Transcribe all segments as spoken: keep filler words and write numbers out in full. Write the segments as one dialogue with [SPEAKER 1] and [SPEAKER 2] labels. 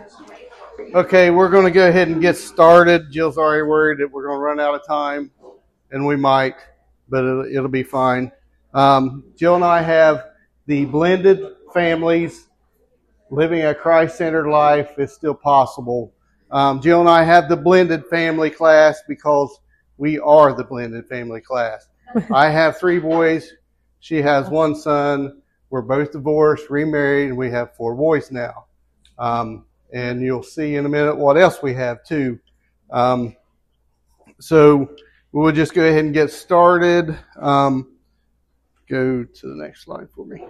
[SPEAKER 1] Okay, we're going to go ahead and get started. Jill's already worried that we're going to run out of time, and we might, but it'll, it'll be fine. Um, Jill and I have the blended families. Living a Christ-centered life is still possible. Um, Jill and I have the blended family class because we are the blended family class. I have three boys. She has one son. We're both divorced, remarried, and we have four boys now. Um, and you'll see in a minute what else we have too. Um, so we'll just go ahead and get started. Um, go to the next slide for me.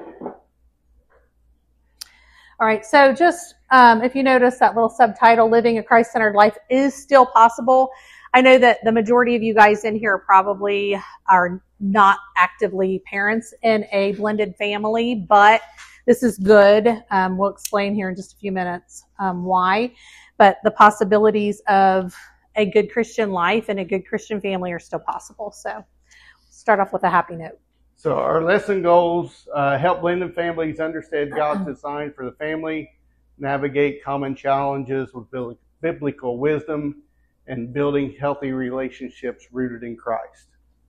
[SPEAKER 2] All right, so just um, if you notice that little subtitle, Living a Christ-Centered Life is Still Possible. I know that the majority of you guys in here probably are not actively parents in a blended family, but this is good. Um, we'll explain here in just a few minutes um, why. But the possibilities of a good Christian life and a good Christian family are still possible. So start off with a happy note.
[SPEAKER 1] So our lesson goals, uh, help blended families understand God's design for the family, navigate common challenges with biblical wisdom, and building healthy relationships rooted in Christ.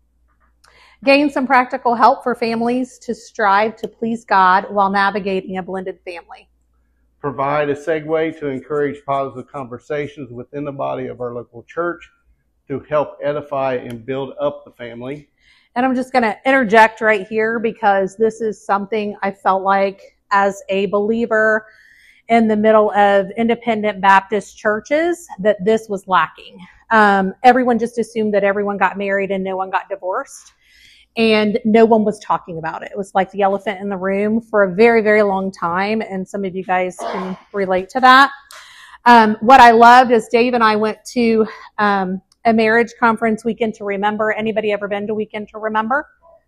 [SPEAKER 2] Gain some practical help for families to strive to please God while navigating a blended family.
[SPEAKER 1] Provide a segue to encourage positive conversations within the body of our local church to help edify and build up the family.
[SPEAKER 2] And I'm just going to interject right here because this is something I felt like as a believer in the middle of independent Baptist churches that this was lacking. Um, everyone just assumed that everyone got married and no one got divorced. And no one was talking about it. It was like the elephant in the room for a very, very long time. And some of you guys can relate to that. Um, what I loved is Dave and I went to um, a marriage conference, Weekend to Remember. Anybody ever been to Weekend to Remember?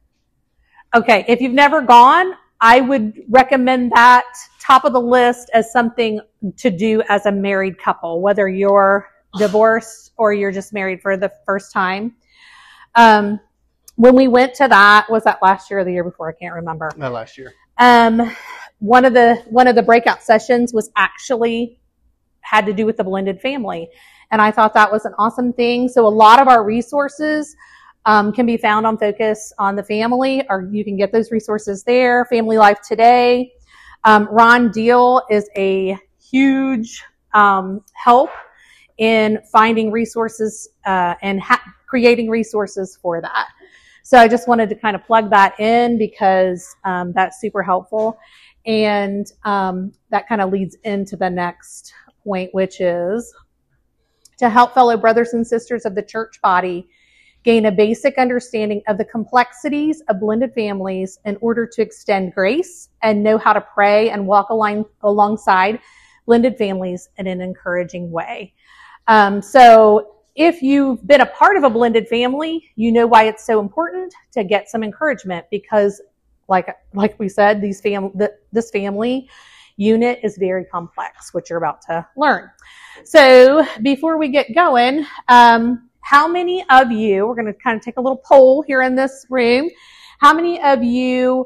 [SPEAKER 2] Okay, if you've never gone, I would recommend that top of the list as something to do as a married couple, whether you're divorced or you're just married for the first time. Um, When we went to that, was that last year or the year before? I can't remember.
[SPEAKER 1] No, last year.
[SPEAKER 2] Um, one of the one of the breakout sessions was actually had to do with the blended family, and I thought that was an awesome thing. So a lot of our resources um, can be found on Focus on the Family, or you can get those resources there. Family Life Today. Um, Ron Deal is a huge um, help in finding resources uh, and ha- creating resources for that. So I just wanted to kind of plug that in because um, that's super helpful. And um, that kind of leads into the next point, which is to help fellow brothers and sisters of the church body gain a basic understanding of the complexities of blended families in order to extend grace and know how to pray and walk along, alongside blended families in an encouraging way. Um, so if you've been a part of a blended family, you know why it's so important to get some encouragement because, like like we said, these fam- the, this family unit is very complex, which you're about to learn. So before we get going, um, how many of you, we're going to kind of take a little poll here in this room, how many of you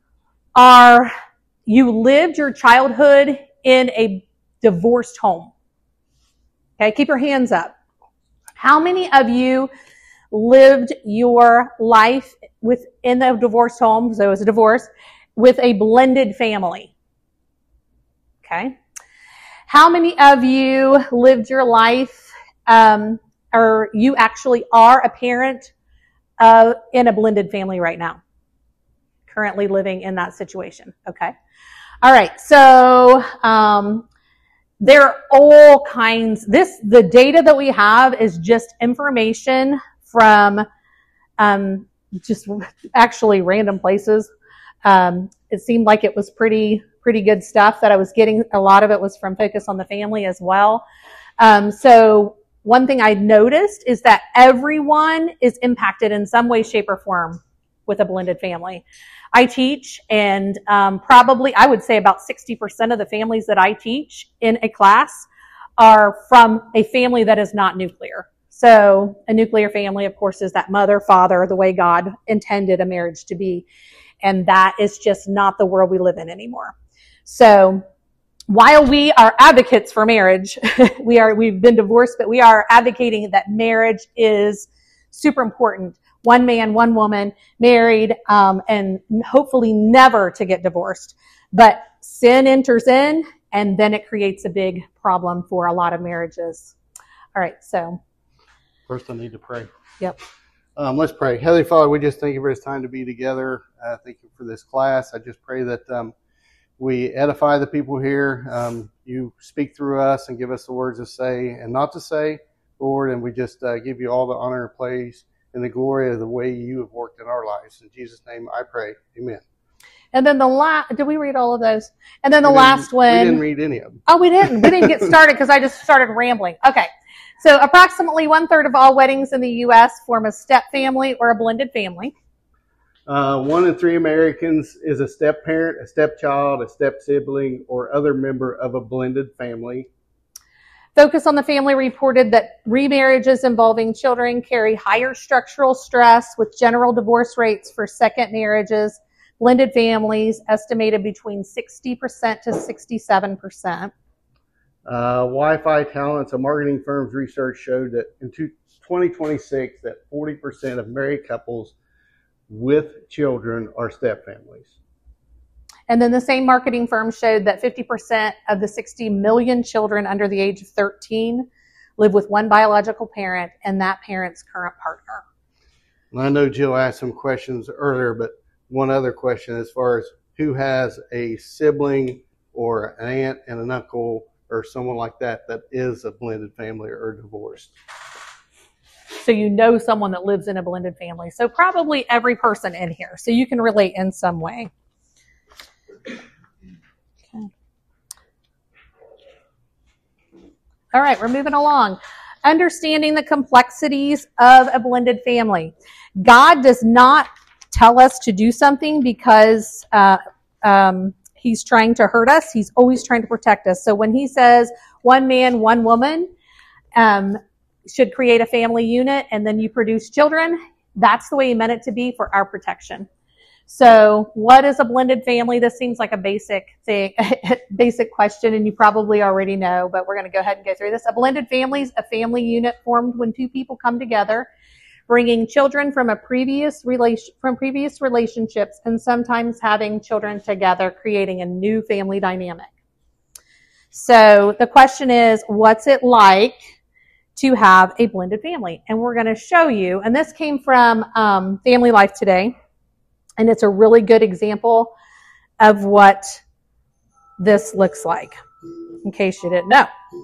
[SPEAKER 2] are, you lived your childhood in a divorced home? Okay, keep your hands up. How many of you lived your life within the divorced home, so it was a divorce, with a blended family? Okay. How many of you lived your life, um, or you actually are a parent uh, in a blended family right now? Currently living in that situation. Okay. All right. So, um, there are all kinds, this, the data that we have is just information from, um, just actually random places. Um, it seemed like it was pretty, pretty good stuff that I was getting. A lot of it was from Focus on the Family as well. Um, so one thing I noticed is that everyone is impacted in some way, shape, or form with a blended family. I teach, and um, probably I would say about sixty percent of the families that I teach in a class are from a family that is not nuclear. So a nuclear family, of course, is that mother, father, the way God intended a marriage to be. And that is just not the world we live in anymore. So while we are advocates for marriage, we are, we've been divorced, but we are advocating that marriage is super important. One man, one woman, married, um, and hopefully never to get divorced. But sin enters in, and then it creates a big problem for a lot of marriages. All right, so.
[SPEAKER 1] First I need to pray.
[SPEAKER 2] Yep.
[SPEAKER 1] Um, let's pray. Heavenly Father, we just thank you for this time to be together. Uh, thank you for this class. I just pray that um, we edify the people here. Um, you speak through us and give us the words to say and not to say, Lord, and we just uh, give you all the honor and praise and the glory of the way you have worked in our lives. In Jesus' name I pray. Amen.
[SPEAKER 2] And then the last, did we read all of those? And then the
[SPEAKER 1] We
[SPEAKER 2] last
[SPEAKER 1] didn't-
[SPEAKER 2] one.
[SPEAKER 1] We didn't read any of them.
[SPEAKER 2] Oh, we didn't. We didn't get started because I just started rambling. Okay. So approximately one third of all weddings in the U S form a step family or a blended family.
[SPEAKER 1] Uh, one in three Americans is a step parent, a stepchild, a step sibling, or other member of a blended family.
[SPEAKER 2] Focus on the Family reported that remarriages involving children carry higher structural stress, with general divorce rates for second marriages. Blended families estimated between sixty percent to sixty-seven percent.
[SPEAKER 1] Uh, Wi-Fi Talents, a marketing firm's research showed that in twenty twenty-six that forty percent of married couples with children are step families.
[SPEAKER 2] And then the same marketing firm showed that fifty percent of the sixty million children under the age of thirteen live with one biological parent and that parent's current partner.
[SPEAKER 1] And I know Jill asked some questions earlier, but one other question as far as who has a sibling or an aunt and an uncle or someone like that that is a blended family or divorced.
[SPEAKER 2] So you know someone that lives in a blended family. So probably every person in here. So you can relate in some way. Okay. All right, we're moving along. Understanding the complexities of a blended family. God does not tell us to do something because uh, um, he's trying to hurt us. He's always trying to protect us. So when he says one man, one woman um, should create a family unit and then you produce children, that's the way he meant it to be for our protection. So what is a blended family? This seems like a basic thing, basic question, and you probably already know, but we're going to go ahead and go through this. A blended family is a family unit formed when two people come together, bringing children from a previous relation, from previous relationships, and sometimes having children together, creating a new family dynamic. So the question is, what's it like to have a blended family? And we're going to show you, and this came from um, Family Life Today, and it's a really good example of what this looks like, in case you didn't know.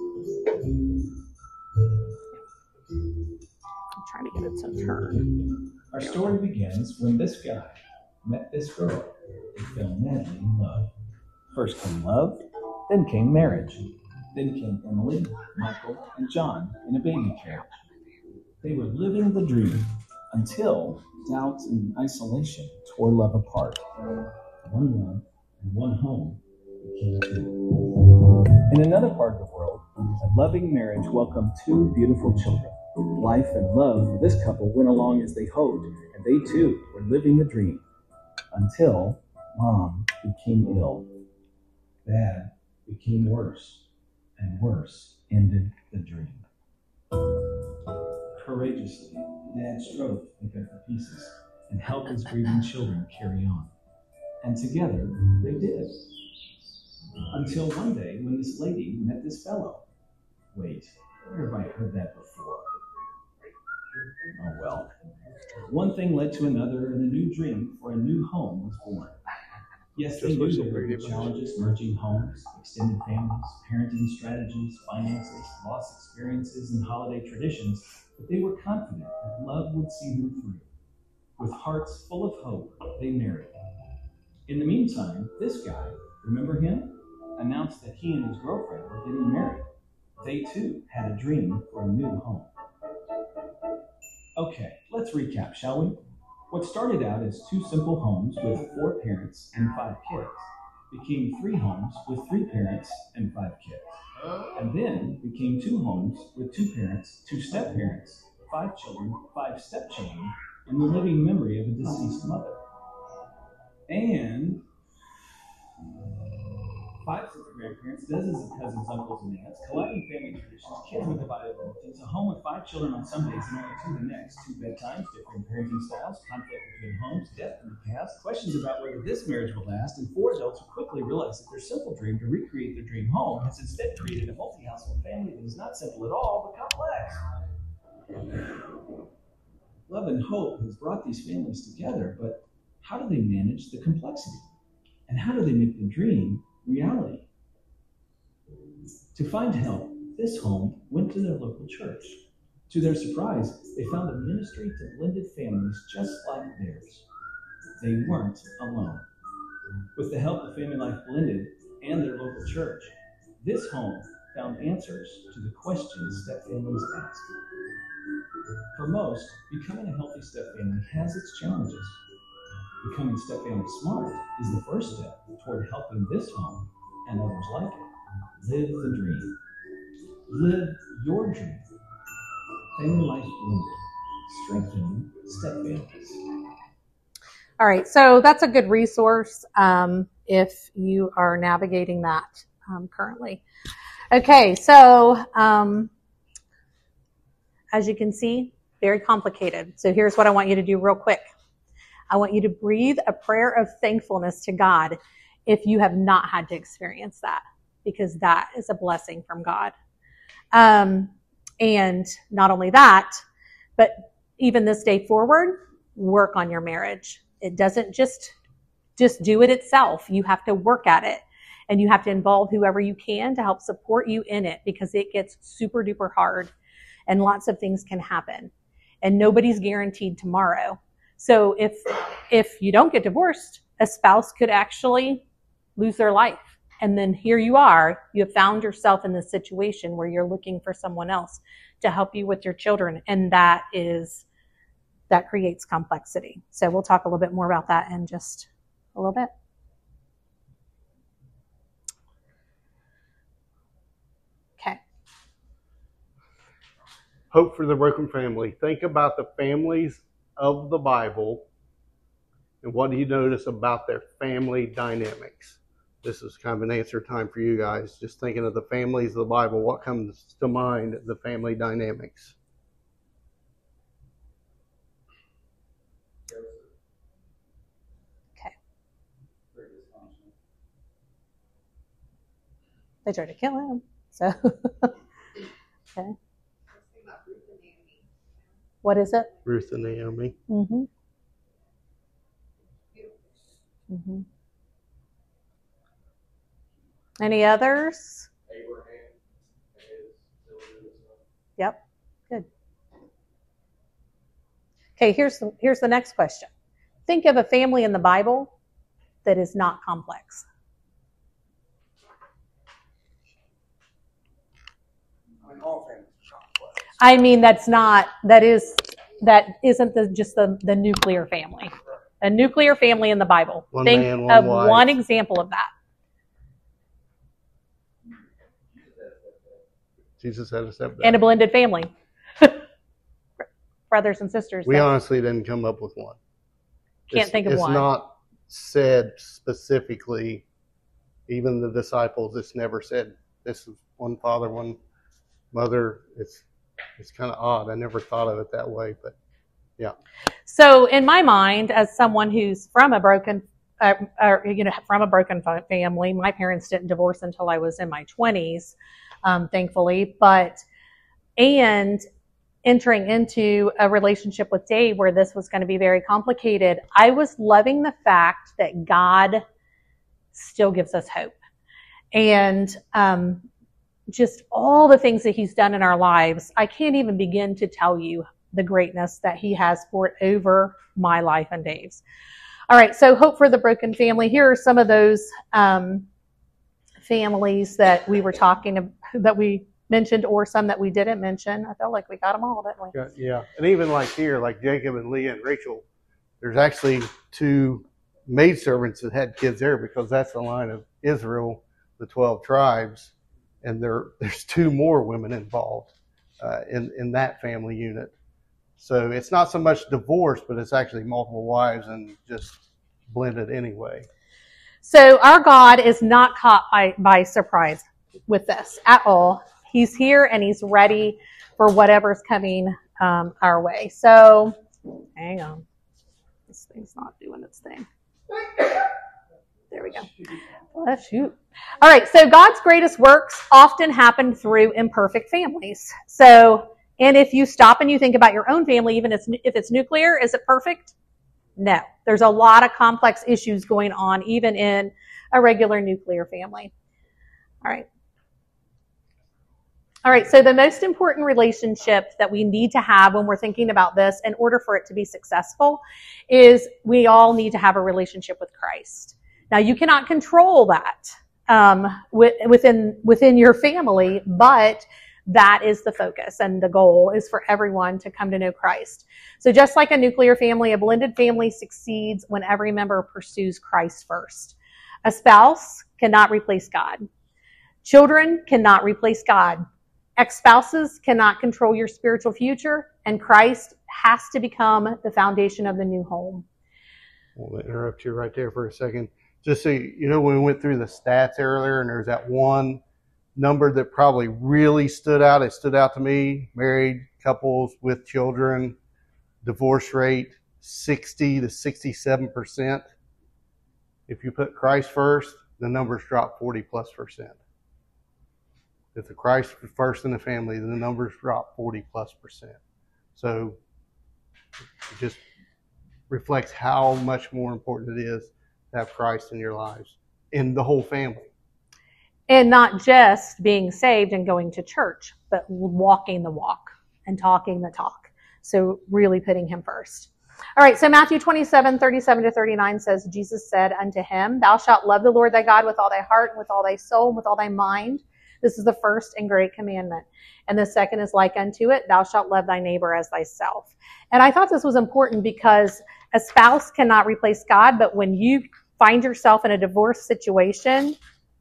[SPEAKER 2] I'm trying to get it to turn.
[SPEAKER 3] Our story begins when this guy met this girl and fell madly in love. First came love, then came marriage. Then came Emily, Michael, and John in a baby carriage. They were living the dream until doubt and isolation tore love apart. One love and one home became two. In another part of the world, a loving marriage welcomed two beautiful children. Life and love for this couple went along as they hoped, and they too were living the dream. Until Mom became ill. Bad became worse, and worse ended the dream. Courageously, Dad strove to pick up the pieces and help his grieving children carry on. And together, they did. Until one day when this lady met this fellow. Wait, where have I heard that before? Oh well. One thing led to another, and a new dream for a new home was born. Yes, they knew there would be challenges, merging homes, extended families, parenting strategies, finances, lost experiences, and holiday traditions, but they were confident that love would see them through. With hearts full of hope, they married. In the meantime, this guy, remember him? Announced that he and his girlfriend were getting married. They too had a dream for a new home. Okay, let's recap, shall we? What started out as two simple homes with four parents and five kids became three homes with three parents and five kids. And then became two homes with two parents, two step-parents, five children, five stepchildren, and the living memory of a deceased mother. And Five sets of grandparents, dozens of cousins, uncles, and aunts, colliding family traditions, kids with divided loyalties, a home with five children on some days and only two the next, two bedtimes, differing parenting styles, conflict between homes, death in the past, questions about whether this marriage will last, and four adults who quickly realize that their simple dream to recreate their dream home has instead created a multi-household family that is not simple at all, but complex. Love and hope has brought these families together, but how do they manage the complexity? And how do they make the dream reality? To find help, this home went to their local church. To their surprise, they found a ministry to blended families just like theirs. They weren't alone. With the help of Family Life Blended and their local church, this home found answers to the questions step families ask. For most, becoming a healthy step family has its challenges. Becoming step family smart is the first step toward helping this home and others like it live the dream. Live your dream. Family Life Blended, strengthening step families.
[SPEAKER 2] All right, so that's a good resource um, if you are navigating that um, currently. Okay, so um, as you can see, very complicated. So here's what I want you to do real quick. I want you to breathe a prayer of thankfulness to God if you have not had to experience that, because that is a blessing from God. Um, and not only that, but even this day forward, work on your marriage. It doesn't just, just do it itself. You have to work at it, and you have to involve whoever you can to help support you in it, because it gets super duper hard and lots of things can happen and nobody's guaranteed tomorrow. So if, if you don't get divorced, a spouse could actually lose their life. And then here you are, you have found yourself in this situation where you're looking for someone else to help you with your children. And that is, that creates complexity. So we'll talk a little bit more about that in just a little bit. Okay.
[SPEAKER 1] Hope for the broken family. Think about the families of the Bible and what do you notice about their family dynamics? This is kind of an answer time for you guys. Just thinking of the families of the Bible, what comes to mind, the family dynamics?
[SPEAKER 2] Okay. They tried to kill him. So, okay. What is it?
[SPEAKER 1] Ruth and Naomi.
[SPEAKER 2] Mm-hmm. Mm-hmm. Any others?
[SPEAKER 4] Abraham.
[SPEAKER 2] Yep. Good. Okay, here's the, here's the next question. Think of a family in the Bible that is not complex.
[SPEAKER 4] I mean, all families are complex.
[SPEAKER 2] I mean, that's not, that is, that isn't the, just the, the nuclear family. A nuclear family in the Bible.
[SPEAKER 1] One
[SPEAKER 2] Think
[SPEAKER 1] man, one
[SPEAKER 2] of
[SPEAKER 1] wife.
[SPEAKER 2] one example of that.
[SPEAKER 1] Jesus had a stepdad.
[SPEAKER 2] And a blended family. Brothers and sisters.
[SPEAKER 1] We
[SPEAKER 2] that
[SPEAKER 1] honestly didn't come up with one.
[SPEAKER 2] Can't
[SPEAKER 1] it's,
[SPEAKER 2] think of
[SPEAKER 1] it's
[SPEAKER 2] one.
[SPEAKER 1] It's not said specifically. Even the disciples, it's never said this is one father, one mother. It's it's kind of odd. I never thought of it that way, but yeah.
[SPEAKER 2] So in my mind, as someone who's from a broken, uh, uh, you know, from a broken family, my parents didn't divorce until I was in my twenties, um, thankfully. But and entering into a relationship with Dave where this was going to be very complicated, I was loving the fact that God still gives us hope, and um, just all the things that He's done in our lives. I can't even begin to tell you the greatness that He has poured over my life and Dave's. All right, so hope for the broken family. Here are some of those um, families that we were talking about, that we mentioned, or some that we didn't mention. I felt like we got them all, didn't we?
[SPEAKER 1] Yeah, yeah. And even like here, like Jacob and Leah and Rachel, there's actually two maidservants that had kids there, because that's the line of Israel, the twelve tribes, and there there's two more women involved uh, in in that family unit. So it's not so much divorce, but it's actually multiple wives and just blended anyway.
[SPEAKER 2] So our God is not caught by, by surprise with this at all. He's here and he's ready for whatever's coming um, our way. So hang on. This thing's not doing its thing. There we go. Bless you. All right. So God's greatest works often happen through imperfect families. So, and if you stop and you think about your own family, even if it's nuclear, is it perfect? No. There's a lot of complex issues going on, even in a regular nuclear family. All right. All right. So the most important relationship that we need to have when we're thinking about this in order for it to be successful is we all need to have a relationship with Christ. Now, you cannot control that um, within within your family, but that is the focus, and the goal is for everyone to come to know Christ. So just like a nuclear family, a blended family succeeds when every member pursues Christ first. A spouse cannot replace God. Children cannot replace God. Ex-spouses cannot control your spiritual future, and Christ has to become the foundation of the new home.
[SPEAKER 1] We'll interrupt you right there for a second. Just so you, you know, when we went through the stats earlier, and there's that one number that probably really stood out. It stood out to me. Married couples with children, divorce rate sixty to sixty-seven percent. If you put Christ first, the numbers drop forty plus percent. If the Christ first in the family, then the numbers drop forty plus percent. So it just reflects how much more important it is to have Christ in your lives, in the whole family.
[SPEAKER 2] And not just being saved and going to church, but walking the walk and talking the talk. So really putting him first. All right, so Matthew twenty-seven, thirty-seven to thirty-nine says, Jesus said unto him, Thou shalt love the Lord thy God with all thy heart, and with all thy soul, and with all thy mind. This is the first and great commandment. And the second is like unto it, Thou shalt love thy neighbor as thyself. And I thought this was important because a spouse cannot replace God, but when you find yourself in a divorce situation,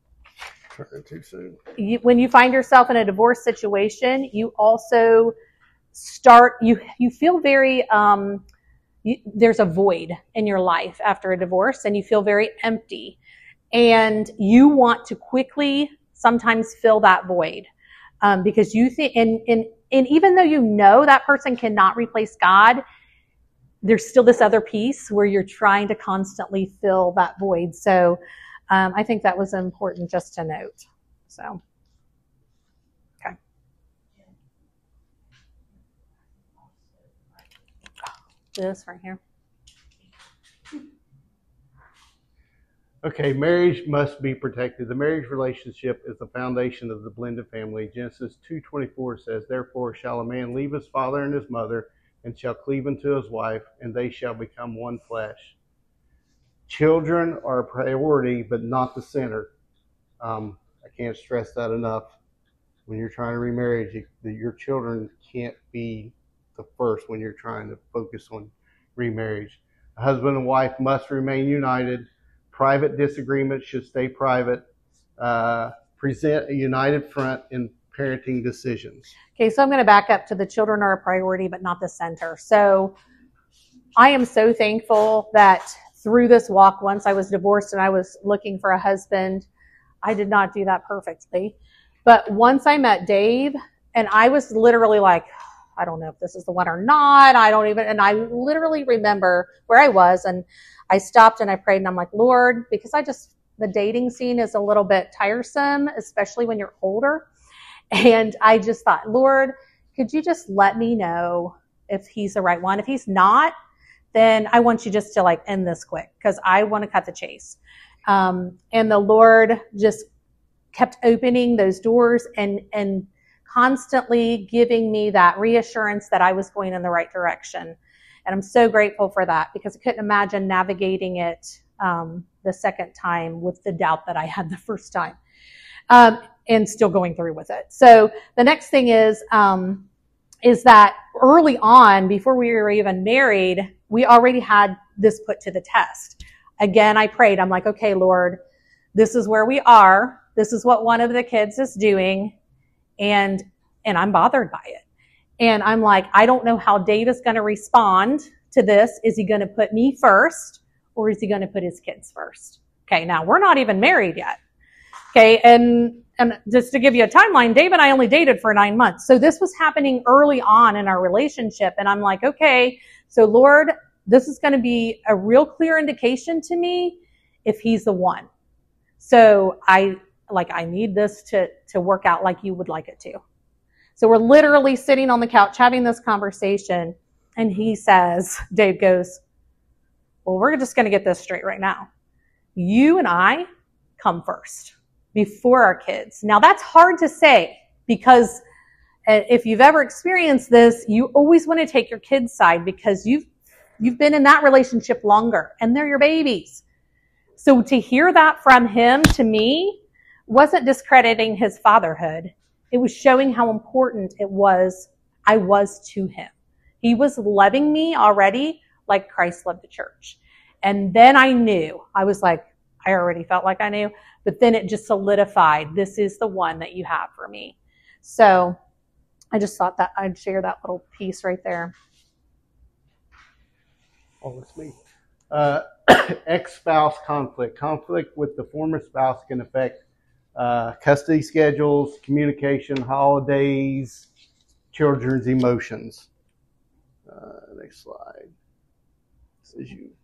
[SPEAKER 1] Too soon.
[SPEAKER 2] You, when you find yourself in a divorce situation, you also start, you you feel very, um, you, there's a void in your life after a divorce, and you feel very empty. And you want to quickly sometimes fill that void um, because you think, and, and, and even though you know that person cannot replace God, there's still this other piece where you're trying to constantly fill that void. So Um, I think that was important just to note. So, okay. This right here.
[SPEAKER 1] Okay, marriage must be protected. The marriage relationship is the foundation of the blended family. Genesis two twenty-four says, Therefore shall a man leave his father and his mother, and shall cleave unto his wife, and they shall become one flesh. Children are a priority, but not the center. Um, I can't stress that enough. When you're trying to remarry, you, your children can't be the first when you're trying to focus on remarriage. A husband and wife must remain united. Private disagreements should stay private. Uh, present a united front in parenting decisions.
[SPEAKER 2] Okay, so I'm going to back up to the children are a priority, but not the center. So I am so thankful that through this walk, once I was divorced and I was looking for a husband, I did not do that perfectly. But once I met Dave, and I was literally like, I don't know if this is the one or not. I don't even, and I literally remember where I was, and I stopped and I prayed, and I'm like, Lord, because I just, the dating scene is a little bit tiresome, especially when you're older. And I just thought, Lord, could you just let me know if he's the right one? If he's not, then I want you just to like end this quick, because I want to cut the chase. Um, and the Lord just kept opening those doors and, and constantly giving me that reassurance that I was going in the right direction. And I'm so grateful for that, because I couldn't imagine navigating it um, the second time with the doubt that I had the first time, um, and still going through with it. So the next thing is, um, is that early on, before we were even married, we already had this put to the test. Again, I prayed. I'm like, okay, Lord, this is where we are. This is what one of the kids is doing. And, and I'm bothered by it. And I'm like, I don't know how Dave is going to respond to this. Is he going to put me first, or is he going to put his kids first? Okay, now we're not even married yet. Okay, and and just to give you a timeline, Dave and I only dated for nine months. So this was happening early on in our relationship. And I'm like, okay, so Lord, this is going to be a real clear indication to me if he's the one. So I, like, I need this to, to work out like you would like it to. So we're literally sitting on the couch having this conversation. And he says, Dave goes, well, we're just going to get this straight right now. You and I come first before our kids. Now that's hard to say because if you've ever experienced this, you always want to take your kids' side because you've you've been in that relationship longer and they're your babies. So to hear that from him to me wasn't discrediting his fatherhood. It was showing how important it was I was to him. He was loving me already like Christ loved the church. And then I knew. I was like, I already felt like I knew. But then it just solidified, this is the one that you have for me. So I just thought that I'd share that little piece right there.
[SPEAKER 1] Oh, that's me. Uh, ex-spouse conflict. Conflict with the former spouse can affect uh, custody schedules, communication, holidays, children's emotions. Uh, next slide. This is you.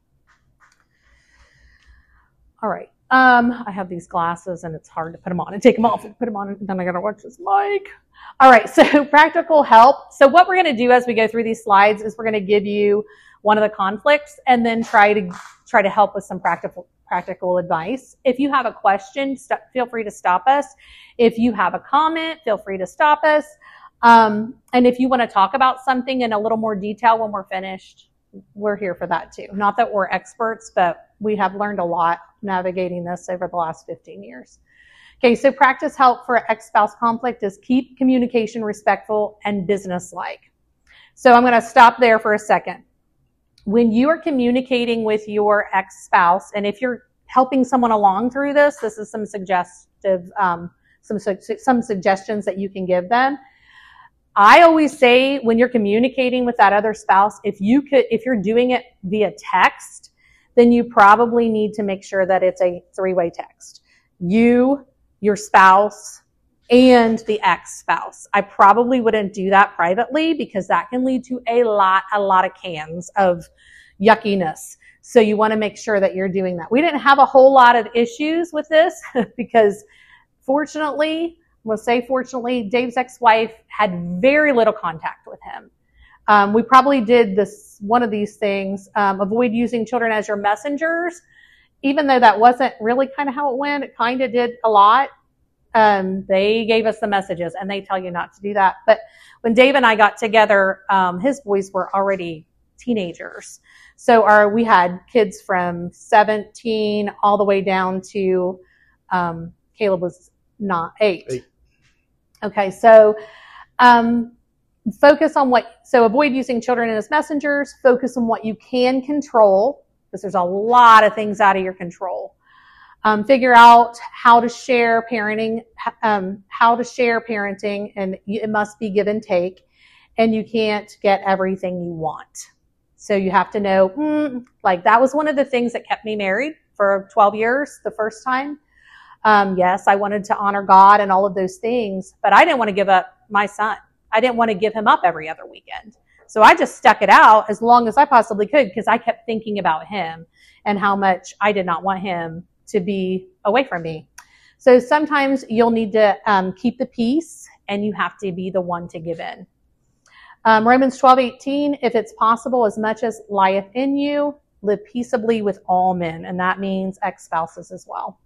[SPEAKER 2] All right. Um, I have these glasses and it's hard to put them on and take them off and put them on and then I got to watch this mic. All right. So practical help. So what we're going to do as we go through these slides is we're going to give you one of the conflicts and then try to try to help with some practical practical advice. If you have a question, st- feel free to stop us. If you have a comment, feel free to stop us. Um, and if you want to talk about something in a little more detail when we're finished, we're here for that too. Not that we're experts, but we have learned a lot navigating this over the last fifteen years. Okay, so practice help for ex-spouse conflict is keep communication respectful and business-like. So I'm going to stop there for a second. When you are communicating with your ex-spouse, and if you're helping someone along through this, this is some suggestive, um, some some suggestions that you can give them. I always say when you're communicating with that other spouse, if you could, if you're doing it via text, then you probably need to make sure that it's a three-way text. You, your spouse, and the ex-spouse. I probably wouldn't do that privately because that can lead to a lot, a lot of cans of yuckiness. So you want to make sure that you're doing that. We didn't have a whole lot of issues with this because fortunately, we'll say fortunately, Dave's ex-wife had very little contact with him. Um, we probably did this, one of these things, um, avoid using children as your messengers, even though that wasn't really kind of how it went. It kind of did a lot. Um, they gave us the messages and they tell you not to do that. But when Dave and I got together, um, his boys were already teenagers. So our, we had kids from seventeen all the way down to, um, Caleb was not eight. eight. Okay. So, um, focus on what, so avoid using children as messengers, focus on what you can control because there's a lot of things out of your control. Um, figure out how to share parenting, um, how to share parenting, and it must be give and take, and you can't get everything you want. So you have to know, mm, like that was one of the things that kept me married for twelve years the first time. Um, yes, I wanted to honor God and all of those things, but I didn't want to give up my son. I didn't want to give him up every other weekend. So I just stuck it out as long as I possibly could because I kept thinking about him and how much I did not want him to be away from me. So sometimes you'll need to um, keep the peace and you have to be the one to give in. Um, Romans twelve eighteen, if it's possible, as much as lieth in you, live peaceably with all men. And that means ex-spouses as well.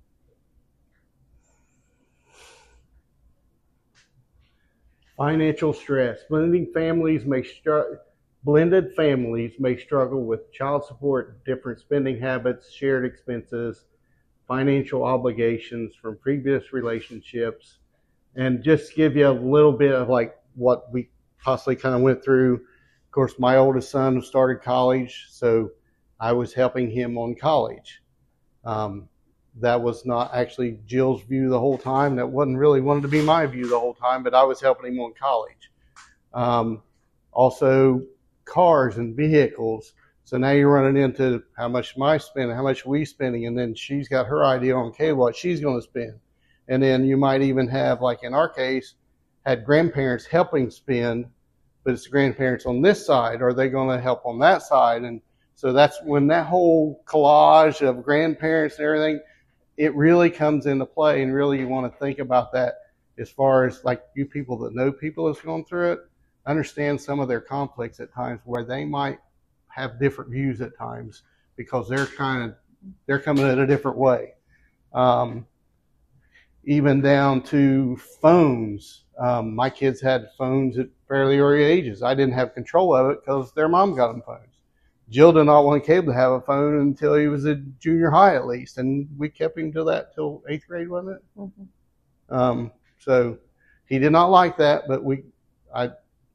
[SPEAKER 1] Financial stress. Blending families may str- blended families may struggle with child support, different spending habits, shared expenses, financial obligations from previous relationships, and just give you a little bit of like what we possibly kind of went through. Of course, my oldest son started college, so I was helping him on college. Um, that was not actually Jill's view the whole time. That wasn't really wanted to be my view the whole time, but I was helping him on college. Um, also, cars and vehicles. So now you're running into how much am I spending, how much are we spending, and then she's got her idea on, okay, what she's going to spend. And then you might even have, like in our case, had grandparents helping spend, but it's the grandparents on this side. Are they going to help on that side? And so that's when that whole collage of grandparents and everything, it really comes into play, and really you want to think about that as far as like you people that know people that's going through it, understand some of their conflicts at times where they might have different views at times because they're kind of, they're coming at a different way. Um, even down to phones. Um, my kids had phones at fairly early ages. I didn't have control of it because their mom got them phones. Jill did not want Caleb to have a phone until he was in junior high at least, and we kept him to that till eighth grade, wasn't it? Mm-hmm. Um, so he did not like that, but we, I,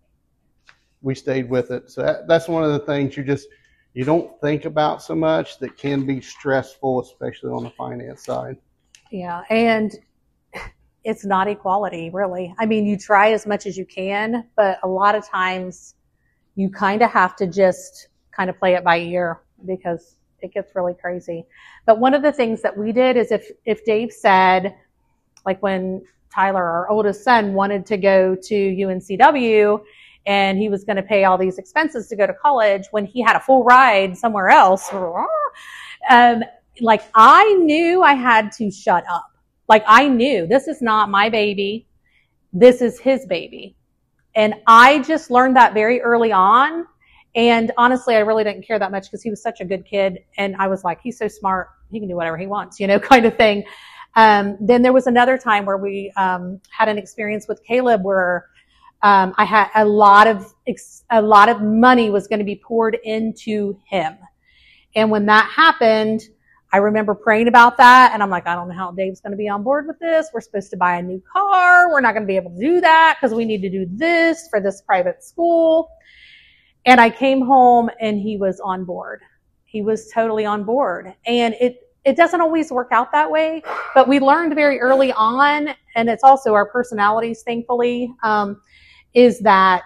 [SPEAKER 1] we stayed with it. So that, that's one of the things you just, you don't think about so much that can be stressful, especially on the finance side.
[SPEAKER 2] Yeah. And it's not equality, really. I mean, you try as much as you can, but a lot of times you kind of have to just kind of play it by ear because it gets really crazy. But one of the things that we did is if, if Dave said, like when Tyler, our oldest son, wanted to go to U N C W and he was going to pay all these expenses to go to college when he had a full ride somewhere else, um, like I knew I had to shut up. Like I knew this is not my baby. This is his baby. And I just learned that very early on. And honestly, I really didn't care that much because he was such a good kid. And I was like, he's so smart. He can do whatever he wants, you know, kind of thing. Um, then there was another time where we, um, had an experience with Caleb where, um, I had a lot of, a lot of money was going to be poured into him. And when that happened, I remember praying about that. And I'm like, I don't know how Dave's going to be on board with this. We're supposed to buy a new car. We're not going to be able to do that because we need to do this for this private school. And I came home and he was on board. He was totally on board. And it, it doesn't always work out that way, but we learned very early on, and it's also our personalities, thankfully, um, is that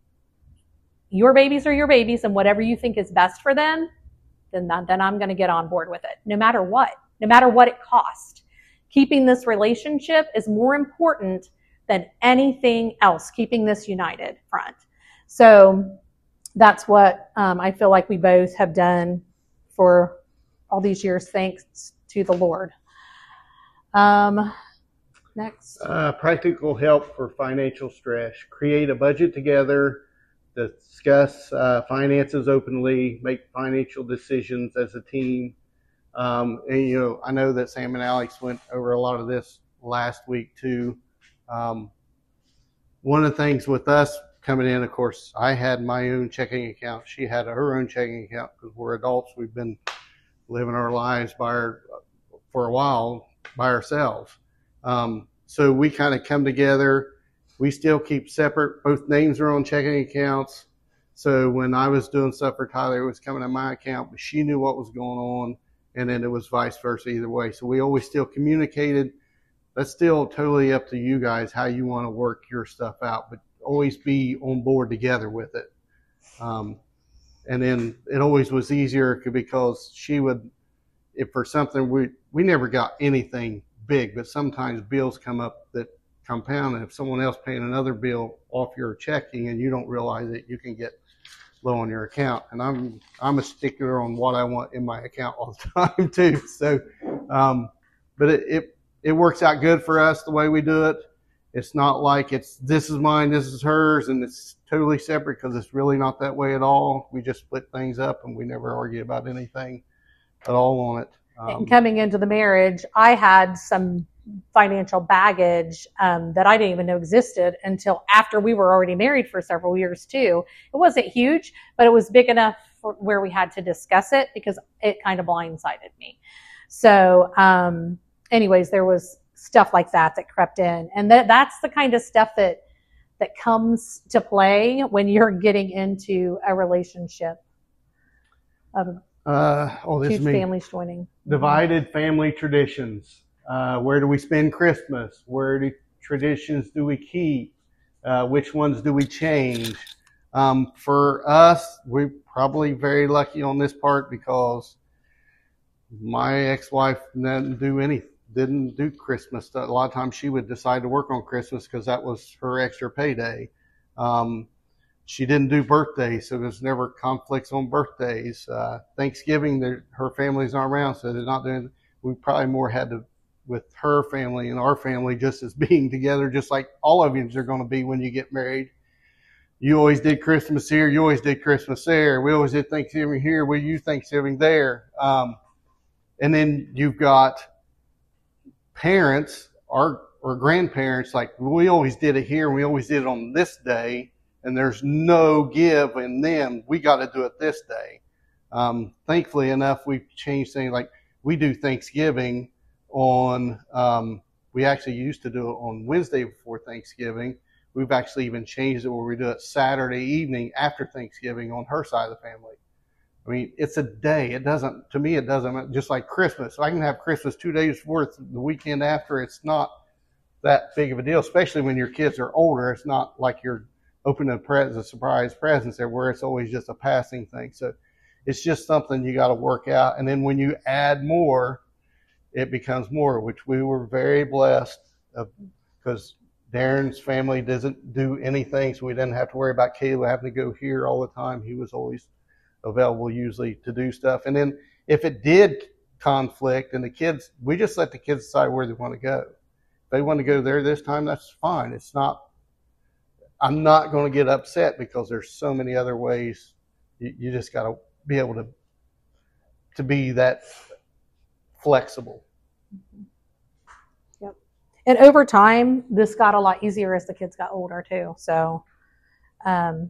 [SPEAKER 2] your babies are your babies, and whatever you think is best for them, then, that, then I'm going to get on board with it, no matter what, no matter what it costs. Keeping this relationship is more important than anything else, keeping this united front. So that's what um, I feel like we both have done for all these years, thanks to the Lord. Um, next.
[SPEAKER 1] Uh, practical help for financial stress. Create a budget together, discuss uh, finances openly, make financial decisions as a team. Um, and, you know, I know that Sam and Alex went over a lot of this last week too. Um, one of the things with us coming in, of course, I had my own checking account. She had her own checking account because we're adults. We've been living our lives by our, for a while by ourselves. Um, so we kind of come together. We still keep separate. Both names are on checking accounts. So when I was doing stuff for Tyler, it was coming in my account, but she knew what was going on, and then it was vice versa either way. So we always still communicated. That's still totally up to you guys how you want to work your stuff out, but always be on board together with it. Um, and then it always was easier because she would, if for something, we, we never got anything big, but sometimes bills come up that compound, and if someone else paying another bill off your checking and you don't realize it, you can get low on your account. And I'm I'm a stickler on what I want in my account all the time too. So, um, but it, it it works out good for us the way we do it. It's not like it's this is mine, this is hers, and it's totally separate, because it's really not that way at all. We just split things up, and we never argue about anything at all on it. Um,
[SPEAKER 2] and coming into the marriage, I had some financial baggage um, that I didn't even know existed until after we were already married for several years too. It wasn't huge, but it was big enough for where we had to discuss it because it kind of blindsided me. So um, anyways, there was stuff like that that crept in. And that that's the kind of stuff that that comes to play when you're getting into a relationship of
[SPEAKER 1] uh, oh, this
[SPEAKER 2] two
[SPEAKER 1] is me.
[SPEAKER 2] families joining.
[SPEAKER 1] Divided family traditions. Uh, where do we spend Christmas? Where do traditions do we keep? Uh, which ones do we change? Um, for us, we're probably very lucky on this part because my ex-wife didn't do any, didn't do Christmas. A lot of times she would decide to work on Christmas because that was her extra payday. Um, she didn't do birthdays, so there's never conflicts on birthdays. Uh, Thanksgiving, her family's not around, so they're not doing. We probably more had to with her family and our family just as being together, just like all of you are going to be when you get married. You always did Christmas here. You always did Christmas there. We always did Thanksgiving here. We you Thanksgiving there. Um, and then you've got parents or, or grandparents, like we always did it here and we always did it on this day. And there's no give in them. We got to do it this day. Um, thankfully enough, we've changed things. Like we do Thanksgiving on, um, we actually used to do it on Wednesday before Thanksgiving. We've actually even changed it where we do it Saturday evening after Thanksgiving on her side of the family. I mean, it's a day. It doesn't, to me, it doesn't, just like Christmas. I can have Christmas two days before, the weekend after. It's not that big of a deal, especially when your kids are older. It's not like you're opening a, present, a surprise presents there where it's always just a passing thing. So it's just something you got to work out. And then when you add more, it becomes more, which we were very blessed because Darren's family doesn't do anything, so we didn't have to worry about Caleb having to go here all the time. He was always available usually to do stuff. And then if it did conflict and the kids, we just let the kids decide where they want to go. If they want to go there this time, that's fine. It's not, I'm not going to get upset because there's so many other ways. You, you just got to be able to, to be that flexible.
[SPEAKER 2] Yep. And over time, this got a lot easier as the kids got older too. So, um,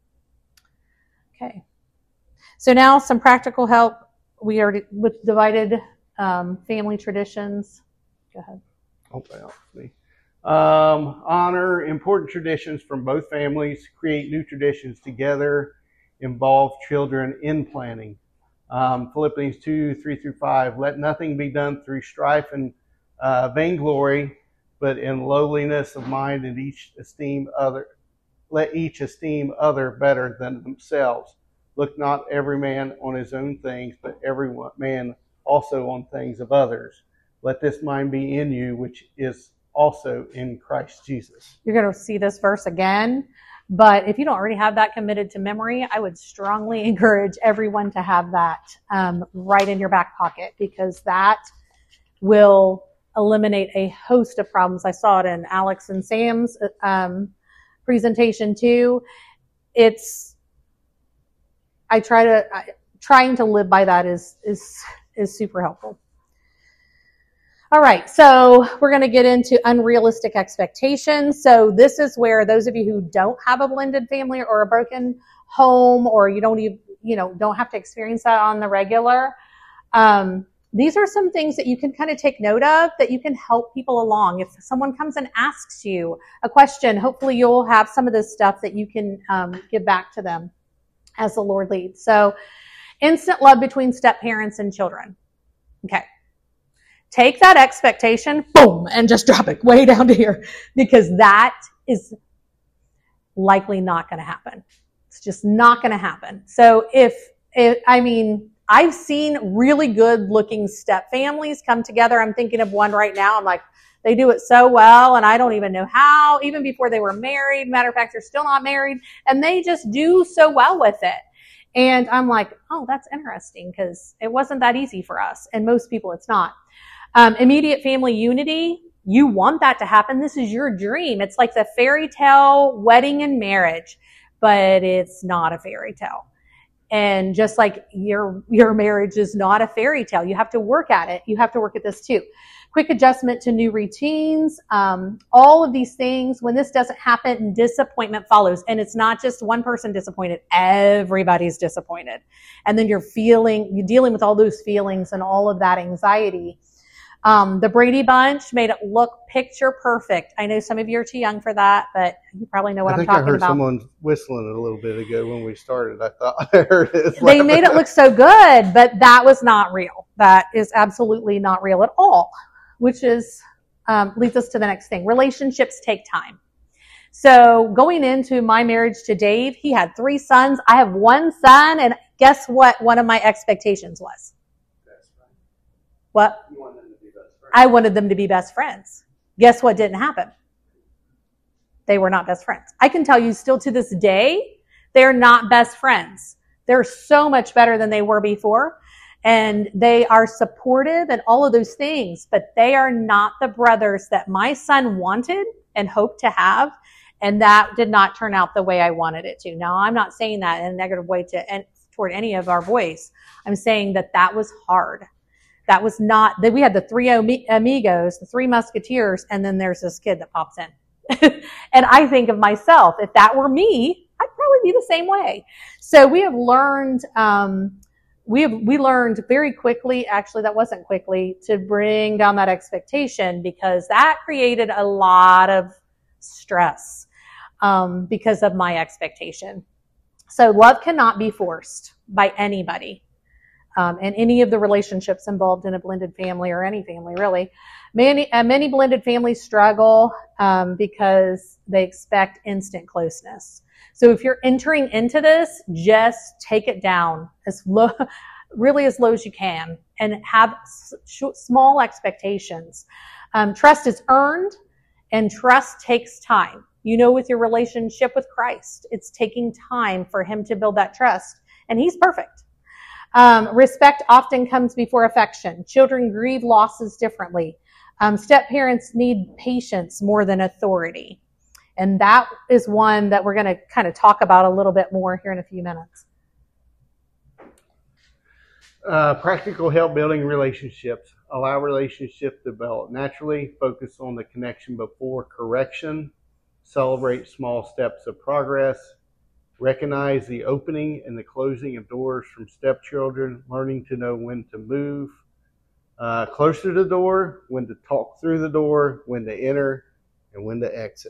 [SPEAKER 2] okay. So now some practical help. We already with divided um, family traditions. Go ahead.
[SPEAKER 1] Okay, me. Um, honor important traditions from both families. Create new traditions together. Involve children in planning. Um, Philippians two, three through five. Let nothing be done through strife and uh, vainglory, but in lowliness of mind, and each esteem other. Let each esteem other better than themselves. Look not every man on his own things, but every man also on things of others. Let this mind be in you, which is also in Christ Jesus.
[SPEAKER 2] You're going to see this verse again, but if you don't already have that committed to memory, I would strongly encourage everyone to have that um, right in your back pocket, because that will eliminate a host of problems. I saw it in Alex and Sam's um, presentation too. It's I try to I, trying to live by that is is is super helpful. All right, so we're going to get into unrealistic expectations. So this is where those of you who don't have a blended family or a broken home, or you don't even you know don't have to experience that on the regular. Um, these are some things that you can kind of take note of that you can help people along. If someone comes and asks you a question, hopefully you'll have some of this stuff that you can um, give back to them as the Lord leads. So instant love between step parents and children. Okay. Take that expectation, boom, and just drop it way down to here, because that is likely not going to happen. It's just not going to happen. So if, if, I mean, I've seen really good looking step families come together. I'm thinking of one right now. I'm like, they do it so well, and I don't even know how, even before they were married. Matter of fact, they're still not married, and they just do so well with it. And I'm like, oh, that's interesting, because it wasn't that easy for us, and most people it's not. Um, immediate family unity, you want that to happen. This is your dream. It's like the fairy tale wedding and marriage, but it's not a fairy tale. And just like your your marriage is not a fairy tale, you have to work at it. You have to work at this too. Quick adjustment to new routines, um, all of these things. When this doesn't happen, disappointment follows. And it's not just one person disappointed. Everybody's disappointed. And then you're feeling, you're dealing with all those feelings and all of that anxiety. Um, the Brady Bunch made it look picture perfect. I know some of you are too young for that, but you probably know what
[SPEAKER 1] I
[SPEAKER 2] I'm
[SPEAKER 1] talking about. I think I heard
[SPEAKER 2] about.
[SPEAKER 1] someone whistling it a little bit ago when we started. I thought I heard it.
[SPEAKER 2] They made it look so good, but that was not real. That is absolutely not real at all, which is um, leads us to the next thing. Relationships take time. So going into my marriage to Dave, he had three sons. I have one son, and guess what one of my expectations was?
[SPEAKER 4] Best friend.
[SPEAKER 2] What?
[SPEAKER 4] You want them to be best friends.
[SPEAKER 2] I wanted them to be best friends. Guess what didn't happen? They were not best friends. I can tell you still to this day, they're not best friends. They're so much better than they were before. And they are supportive and all of those things, but they are not the brothers that my son wanted and hoped to have. And that did not turn out the way I wanted it to. Now, I'm not saying that in a negative way to and toward any of our boys. I'm saying that that was hard. That was not, that we had the three amigos, the three musketeers, and then there's this kid that pops in. And I think of myself, if that were me, I'd probably be the same way. So we have learned, um, we have, we learned very quickly, actually that wasn't quickly, to bring down that expectation, because that created a lot of stress, um, because of my expectation. So love cannot be forced by anybody. Um, and any of the relationships involved in a blended family, or any family really. Many, uh, many blended families struggle um, because they expect instant closeness. So if you're entering into this, just take it down as low, really as low as you can, and have sh- small expectations. Um, trust is earned, and trust takes time. You know, with your relationship with Christ, it's taking time for him to build that trust, and he's perfect. Um, respect often comes before affection. Children grieve losses differently. Um, step-parents need patience more than authority. And that is one that we're going to kind of talk about a little bit more here in a few minutes.
[SPEAKER 1] Uh, practical help building relationships. Allow relationships to develop naturally. Focus on the connection before correction. Celebrate small steps of progress. Recognize the opening and the closing of doors from stepchildren, learning to know when to move uh, closer to the door, when to talk through the door, when to enter, and when to exit.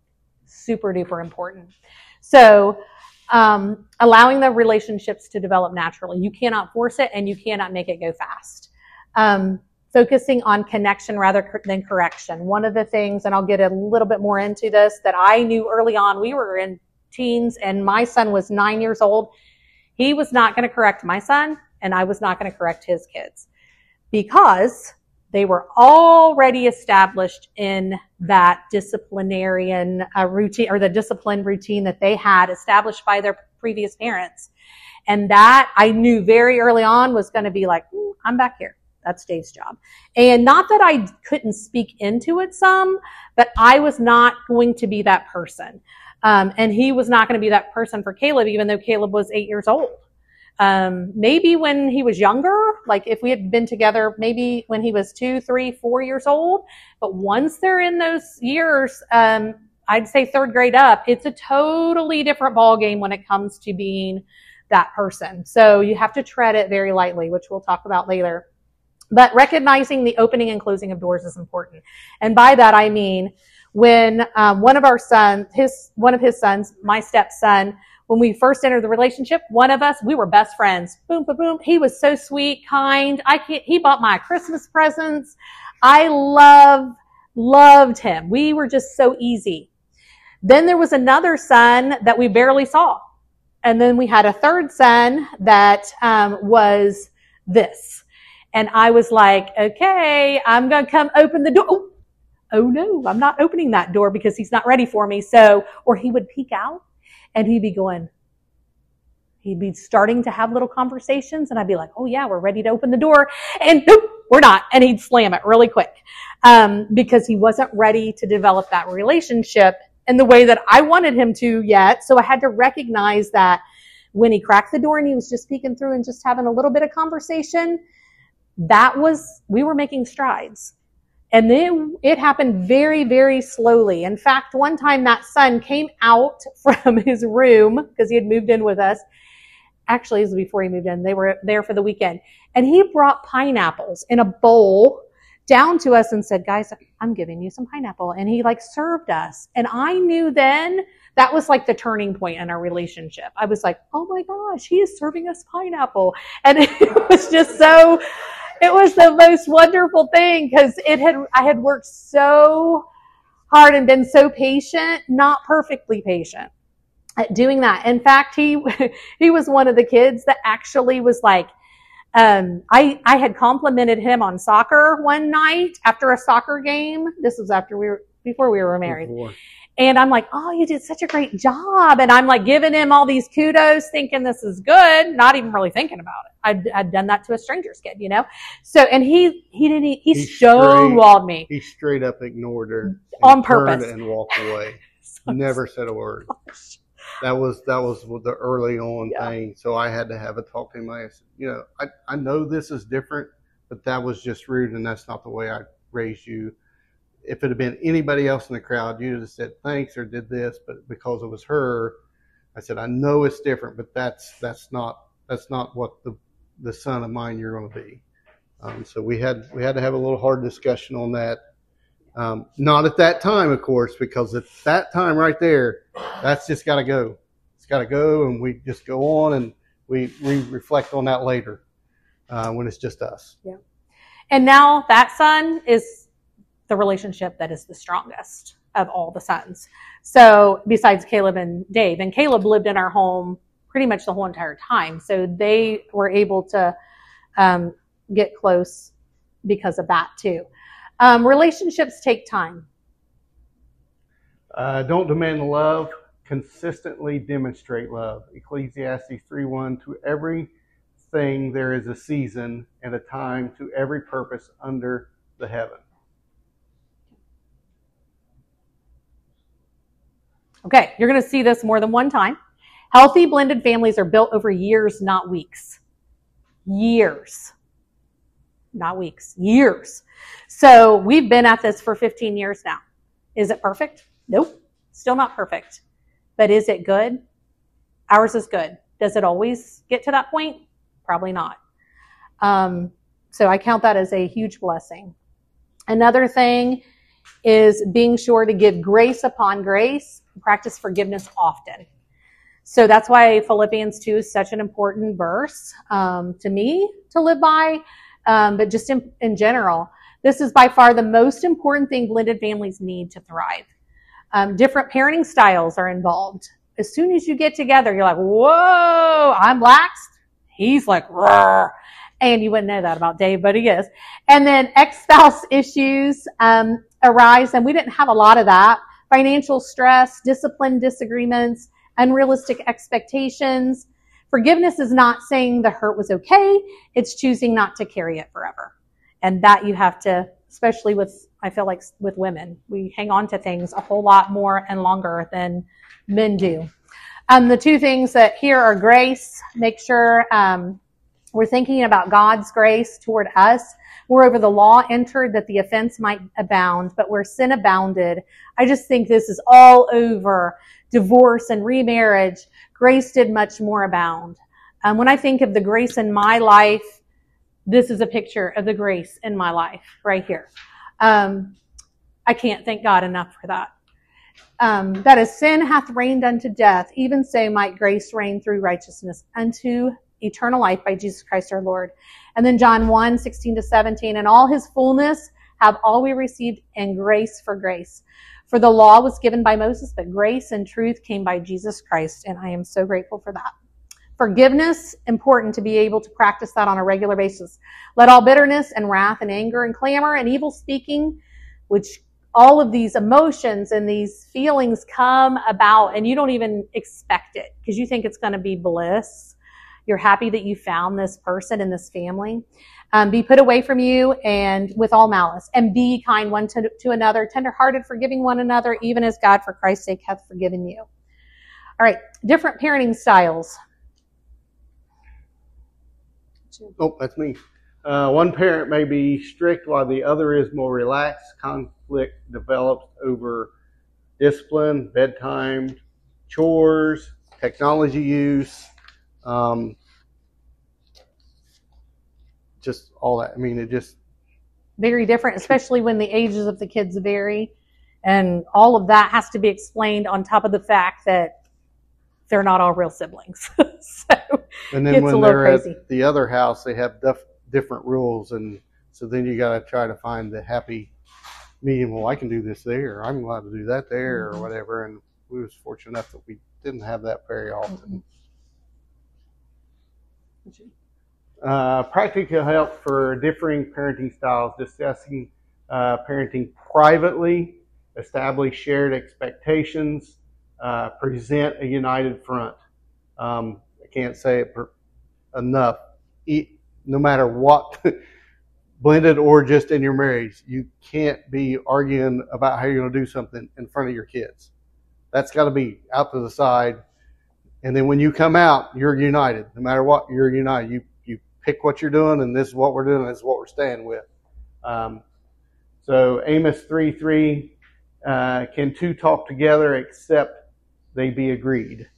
[SPEAKER 2] Super duper important. So um, allowing the relationships to develop naturally. You cannot force it, and you cannot make it go fast. Um, focusing on connection rather than correction. One of the things, and I'll get a little bit more into this, that I knew early on, we were in teens and my son was nine years old. He was not going to correct my son, and I was not going to correct his kids, because they were already established in that disciplinarian uh, routine, or the discipline routine that they had established by their previous parents. And that I knew very early on was going to be like, I'm back here. That's Dave's job. And not that I couldn't speak into it some, but I was not going to be that person. Um, and he was not going to be that person for Caleb, even though Caleb was eight years old. Um, maybe when he was younger, like if we had been together, maybe when he was two, three, four years old. But once they're in those years, um, I'd say third grade up, it's a totally different ball game when it comes to being that person. So you have to tread it very lightly, which we'll talk about later. But recognizing the opening and closing of doors is important. And by that, I mean, when um, one of our sons, his one of his sons, my stepson, when we first entered the relationship, one of us, we were best friends. Boom, boom, boom. He was so sweet, kind. I can't, he bought my Christmas presents. I love, loved him. We were just so easy. Then there was another son that we barely saw. And then we had a third son that um, was this. And I was like, okay, I'm going to come open the door. Oh, oh no, I'm not opening that door because he's not ready for me. So, or he would peek out and he'd be going, he'd be starting to have little conversations. And I'd be like, oh yeah, we're ready to open the door. And nope, we're not. And he'd slam it really quick um, because he wasn't ready to develop that relationship in the way that I wanted him to yet. So I had to recognize that when he cracked the door and he was just peeking through and just having a little bit of conversation, that was, we were making strides. And then it happened very, very slowly. In fact, one time that son came out from his room because he had moved in with us. Actually, it was before he moved in. They were there for the weekend. And he brought pineapples in a bowl down to us and said, guys, I'm giving you some pineapple. And he like served us. And I knew then that was like the turning point in our relationship. I was like, oh my gosh, he is serving us pineapple. And it was just so, it was the most wonderful thing because it had, I had worked so hard and been so patient, not perfectly patient at doing that. In fact, he he was one of the kids that actually was like, um, I I had complimented him on soccer one night after a soccer game. This was after we were before we were married.
[SPEAKER 1] Before.
[SPEAKER 2] And I'm like, oh, you did such a great job. And I'm like giving him all these kudos, thinking this is good, not even really thinking about it. I'd, I'd done that to a stranger's kid, you know? So, and he, he didn't, he, he stonewalled me.
[SPEAKER 1] He straight up ignored her.
[SPEAKER 2] On purpose.
[SPEAKER 1] And walked away.
[SPEAKER 2] So
[SPEAKER 1] Never said a word. That was, that was the early on
[SPEAKER 2] Yeah.
[SPEAKER 1] thing. So I had to have a talk to him. I said, you know, I, I know this is different, but that was just rude and that's not the way I raised you. If it had been anybody else in the crowd, you'd have said thanks or did this, but because it was her, I said, I know it's different, but that's that's not that's not what the the son of mine you're going to be. Um, so we had we had to have a little hard discussion on that. Um, not at that time, of course, because at that time right there, that's just got to go. It's got to go, and we just go on, and we we reflect on that later uh, when it's just us.
[SPEAKER 2] Yeah. And now that son is the relationship that is the strongest of all the sons. So besides Caleb and Dave, and Caleb lived in our home pretty much the whole entire time. So they were able to um, get close because of that too. Um, relationships take time.
[SPEAKER 1] Uh, don't demand love, consistently demonstrate love. Ecclesiastes three one, to everything there is a season and a time to every purpose under the heaven.
[SPEAKER 2] Okay, you're going to see this more than one time. Healthy blended families are built over years, not weeks. Years. Not weeks. Years. So we've been at this for fifteen years now. Is it perfect? Nope. Still not perfect. But is it good? Ours is good. Does it always get to that point? Probably not. Um, so I count that as a huge blessing. Another thing is being sure to give grace upon grace, practice forgiveness often. So that's why Philippians two is such an important verse um, to me to live by, um, but just in, in general. This is by far the most important thing blended families need to thrive. Um, different parenting styles are involved. As soon as you get together, you're like, whoa, I'm lax. He's like, roar. And you wouldn't know that about Dave, but he is. And then ex-spouse issues um, arise, and we didn't have a lot of that. Financial stress, discipline disagreements, unrealistic expectations. Forgiveness is not saying the hurt was okay. It's choosing not to carry it forever. And that you have to, especially with, I feel like with women, we hang on to things a whole lot more and longer than men do. Um, the two things that here are grace. Make sure um, we're thinking about God's grace toward us. Moreover, the law entered that the offense might abound, but where sin abounded, I just think this is all over divorce and remarriage. Grace did much more abound. Um, when I think of the grace in my life, this is a picture of the grace in my life right here. Um, I can't thank God enough for that. Um, that as sin hath reigned unto death, even so might grace reign through righteousness unto eternal life by Jesus Christ our Lord. And then John one, sixteen to seventeen, and all his fullness have all we received, and grace for grace. For the law was given by Moses, but grace and truth came by Jesus Christ, and I am so grateful for that. Forgiveness, important to be able to practice that on a regular basis. Let all bitterness and wrath and anger and clamor and evil speaking, which all of these emotions and these feelings come about, and you don't even expect it because you think it's going to be bliss. You're happy that you found this person in this family. Um, be put away from you and with all malice, and be kind one to, to another, tenderhearted, forgiving one another, even as God for Christ's sake hath forgiven you. All right, different parenting styles.
[SPEAKER 1] Oh, that's me. Uh, one parent may be strict while the other is more relaxed. Conflict develops over discipline, bedtime, chores, technology use, um, just all that. I mean, it just...
[SPEAKER 2] Very different, especially when the ages of the kids vary. And all of that has to be explained on top of the fact that they're not all real siblings. So
[SPEAKER 1] and then
[SPEAKER 2] it's
[SPEAKER 1] when
[SPEAKER 2] a little
[SPEAKER 1] they're
[SPEAKER 2] crazy.
[SPEAKER 1] At the other house, they have dif- different rules. And so then you got to try to find the happy meaning, well, I can do this there. I'm allowed to do that there or whatever. And we was fortunate enough that we didn't have that very often. Uh, practical help for differing parenting styles, discussing uh, parenting privately, establish shared expectations, uh, present a united front. Um, I can't say it per- enough. Eat, no matter what, blended or just in your marriage, you can't be arguing about how you're going to do something in front of your kids. That's got to be out to the side. And then when you come out, you're united. No matter what, you're united. You you pick what you're doing, and this is what we're doing, and this is what we're staying with. Um, so Amos three three, uh, can two talk together except they be agreed?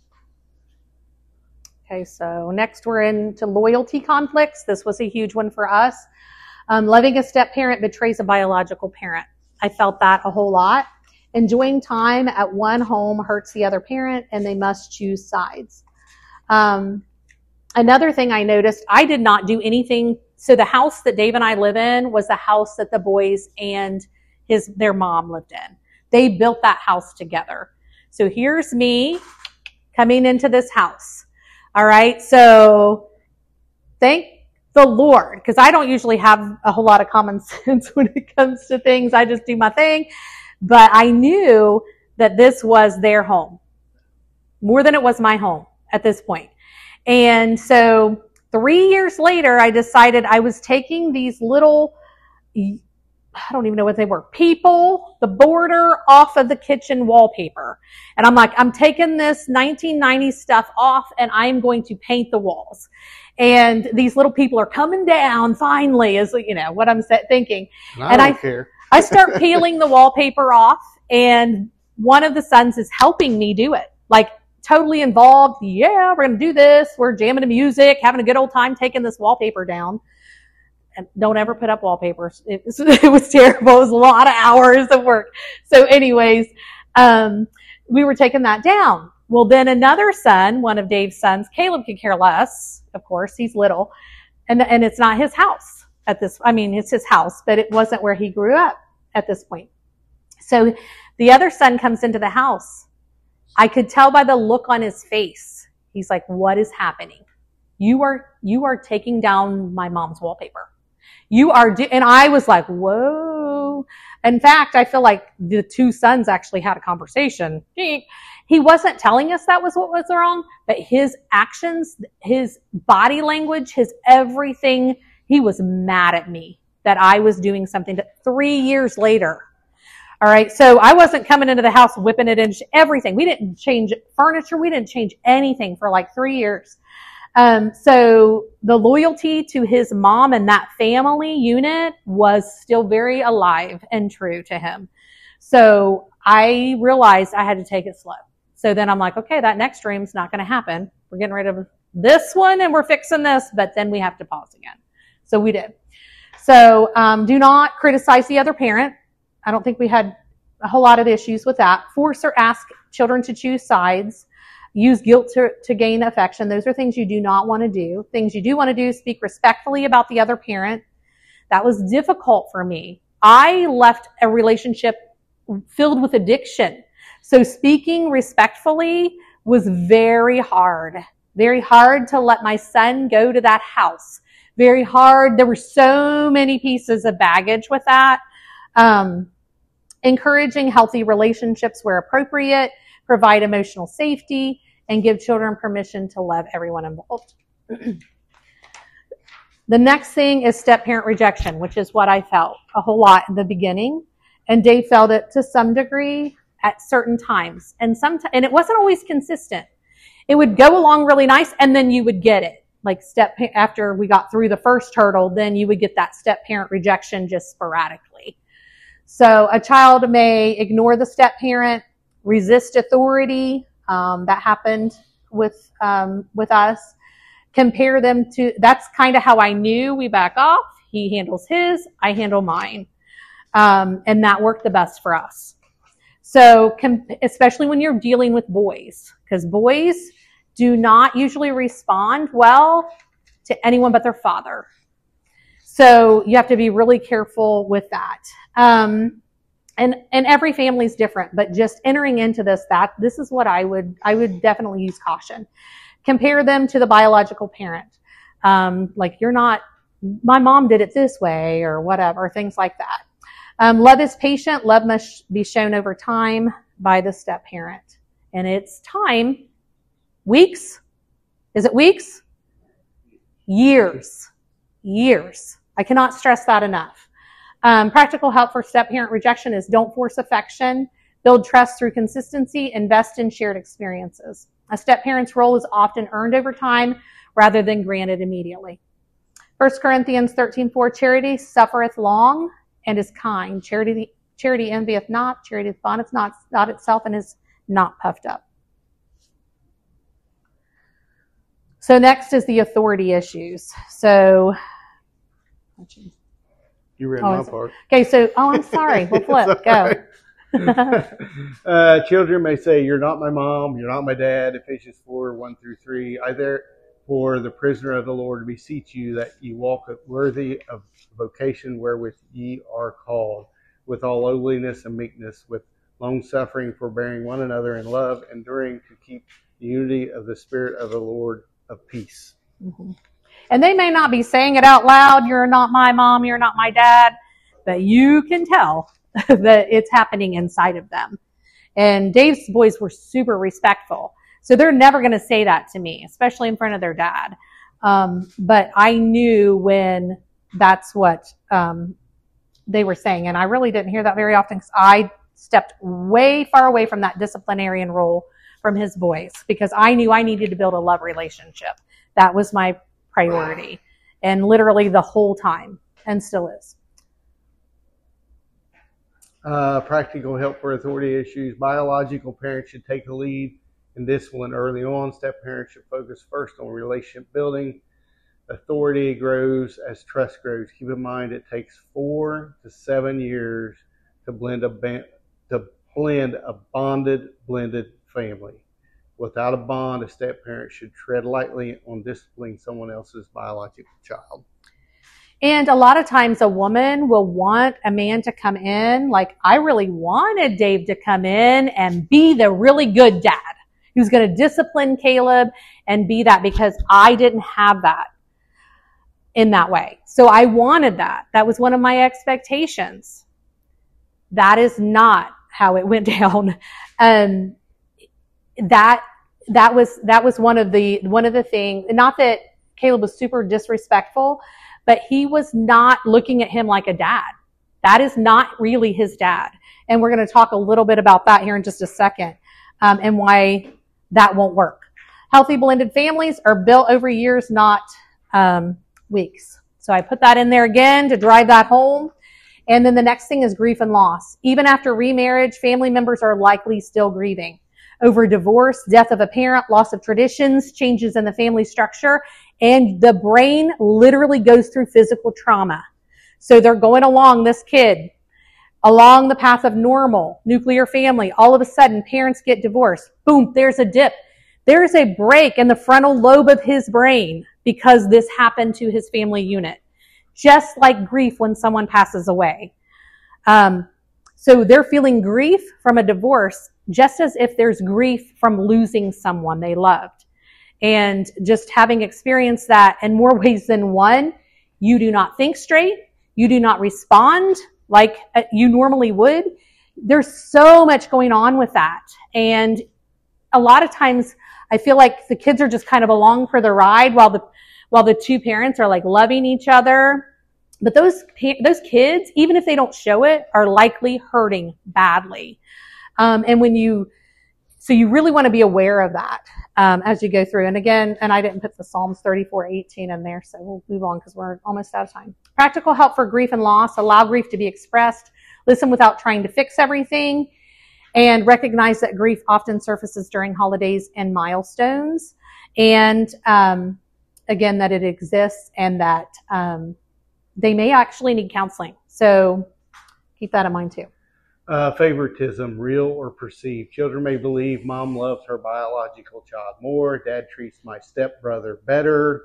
[SPEAKER 2] Okay, so next we're into loyalty conflicts. This was a huge one for us. Um, loving a step parent betrays a biological parent. I felt that a whole lot. Enjoying time at one home hurts the other parent, and they must choose sides. Um, another thing I noticed, I did not do anything. So the house that Dave and I live in was the house that the boys and his their mom lived in. They built that house together. So here's me coming into this house. All right, so thank the Lord, because I don't usually have a whole lot of common sense when it comes to things. I just do my thing. But I knew that this was their home more than it was my home at this point. And so three years later, I decided I was taking these little, I don't even know what they were, people, the border off of the kitchen wallpaper. And I'm like, I'm taking this nineteen nineties stuff off and I'm going to paint the walls. And these little people are coming down finally, is, you know, what I'm thinking.
[SPEAKER 1] And I
[SPEAKER 2] and
[SPEAKER 1] don't
[SPEAKER 2] I,
[SPEAKER 1] care.
[SPEAKER 2] I start peeling the wallpaper off, and one of the sons is helping me do it. Like, totally involved. Yeah, we're going to do this. We're jamming to music, having a good old time taking this wallpaper down. And don't ever put up wallpapers. It was, it was terrible. It was a lot of hours of work. So anyways, um, we were taking that down. Well, then another son, one of Dave's sons, Caleb could care less. Of course, he's little. And, and it's not his house at this, I mean, it's his house, but it wasn't where he grew up at this point. So the other son comes into the house. I could tell by the look on his face. He's like, what is happening? You are, you are taking down my mom's wallpaper. You are, do-, and I was like, whoa. In fact, I feel like the two sons actually had a conversation. He wasn't telling us that was what was wrong, but his actions, his body language, his everything, he was mad at me that I was doing something that three years later. All right. So I wasn't coming into the house whipping it in everything. We didn't change furniture. We didn't change anything for like three years. Um, so the loyalty to his mom and that family unit was still very alive and true to him. So I realized I had to take it slow. So then I'm like, okay, that next dream's not going to happen. We're getting rid of this one and we're fixing this, but then we have to pause again. So we did. So um, do not criticize the other parent. I don't think we had a whole lot of issues with that. Force or ask children to choose sides. Use guilt to, to gain affection. Those are things you do not want to do. Things you do want to do, speak respectfully about the other parent. That was difficult for me. I left a relationship filled with addiction. So speaking respectfully was very hard. Very hard to let my son go to that house. Very hard. There were so many pieces of baggage with that. Um, encouraging healthy relationships where appropriate. Provide emotional safety, and give children permission to love everyone involved. The next thing is step-parent rejection, which is what I felt a whole lot in the beginning. And Dave felt it to some degree at certain times. And some, and it wasn't always consistent. It would go along really nice, and then you would get it. Like step, after we got through the first hurdle, then you would get that step-parent rejection just sporadically. So a child may ignore the step-parent, resist authority. Um, that happened with um, with us. Compare them to, that's kind of how I knew we back off. He handles his, I handle mine. Um, and that worked the best for us. So com- especially when you're dealing with boys, because boys do not usually respond well to anyone but their father. So you have to be really careful with that. Um, and and every family is different, but just entering into this, that this is what I would I would definitely use caution. Compare them to the biological parent. Um, like you're not, my mom did it this way or whatever, things like that. Um, love is patient. Love must be shown over time by the step parent. And it's time. Weeks? Is it weeks? Years. Years. I cannot stress that enough. Um, practical help for step parent rejection is don't force affection, build trust through consistency, invest in shared experiences. A step parent's role is often earned over time rather than granted immediately. First Corinthians thirteen four, charity suffereth long and is kind. Charity, charity envieth not, charity vaunteth not, not itself, and is not puffed up. So next is the authority issues. So,
[SPEAKER 1] You read
[SPEAKER 2] oh,
[SPEAKER 1] my part.
[SPEAKER 2] Okay, so, oh, I'm sorry. We'll flip. Go.
[SPEAKER 1] uh, children may say, "You're not my mom, you're not my dad." Ephesians four, one through three. I therefore, the prisoner of the Lord, beseech you that ye walk worthy of vocation wherewith ye are called, with all lowliness and meekness, with long suffering, forbearing one another in love, enduring to keep the unity of the Spirit of the Lord of peace.
[SPEAKER 2] Mm-hmm. And they may not be saying it out loud, "You're not my mom, you're not my dad," but you can tell that it's happening inside of them. And Dave's boys were super respectful. So they're never going to say that to me, especially in front of their dad. Um, but I knew when that's what um, they were saying. And I really didn't hear that very often because I stepped way far away from that disciplinarian role from his boys because I knew I needed to build a love relationship. That was my priority. And literally the whole time, and still is.
[SPEAKER 1] Uh, practical help for authority issues. Biological parents should take the lead in discipline early on. Step parents should focus first on relationship building. Authority grows as trust grows. Keep in mind it takes four to seven years to blend a ba- to blend a bonded, blended family. Without a bond, a step parent should tread lightly on disciplining someone else's biological child.
[SPEAKER 2] And a lot of times a woman will want a man to come in. Like I really wanted Dave to come in and be the really good dad who's going to discipline Caleb and be that because I didn't have that in that way. So I wanted that. That was one of my expectations. That is not how it went down. Um, that, that was, that was one of the, one of the things, not that Caleb was super disrespectful, but he was not looking at him like a dad. That is not really his dad. And we're going to talk a little bit about that here in just a second, um, and why that won't work. Healthy blended families are built over years, not um, weeks. So I put that in there again to drive that home. And then the next thing is grief and loss. Even after remarriage, family members are likely still grieving over divorce, death of a parent, loss of traditions, changes in the family structure, and the brain literally goes through physical trauma. So they're going along, this kid, along the path of normal, nuclear family. All of a sudden, parents get divorced. Boom, there's a dip. There's a break in the frontal lobe of his brain because this happened to his family unit. Just like grief when someone passes away. Um, so they're feeling grief from a divorce just as if there's grief from losing someone they loved. And just having experienced that in more ways than one, you do not think straight. You do not respond like you normally would. There's so much going on with that. And a lot of times I feel like the kids are just kind of along for the ride while the, while the two parents are like loving each other. But those, those kids, even if they don't show it, are likely hurting badly. Um, and when you, so you really want to be aware of that, um, as you go through. And again, and I didn't put the Psalms thirty-four eighteen in there, so we'll move on because we're almost out of time. Practical help for grief and loss. Allow grief to be expressed. Listen without trying to fix everything. And recognize that grief often surfaces during holidays and milestones. And, um, again, that it exists and that, um, they may actually need counseling. So keep that in mind too.
[SPEAKER 1] Uh, favoritism, real or perceived. Children may believe mom loves her biological child more. Dad treats my stepbrother better.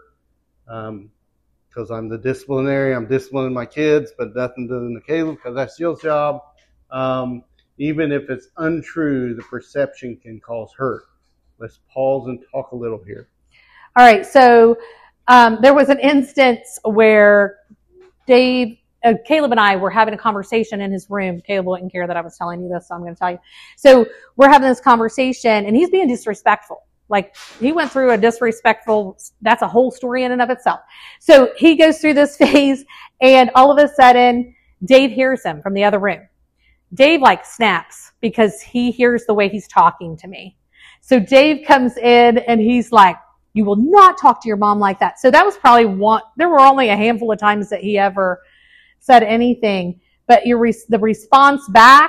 [SPEAKER 1] Um, because I'm the disciplinary. I'm disciplining my kids, but nothing to do with Caleb because that's Jill's job. Um, even if it's untrue, the perception can cause hurt. Let's pause and talk a little here.
[SPEAKER 2] All right, so um, there was an instance where Dave, uh, Caleb and I were having a conversation in his room. Caleb wouldn't care that I was telling you this, so I'm going to tell you. So we're having this conversation, and he's being disrespectful. Like, he went through a disrespectful, that's a whole story in and of itself. So he goes through this phase, and all of a sudden, Dave hears him from the other room. Dave, like, snaps because he hears the way he's talking to me. So Dave comes in, and he's like, you will not talk to your mom like that. So that was probably one, there were only a handful of times that he ever said anything. But your the response back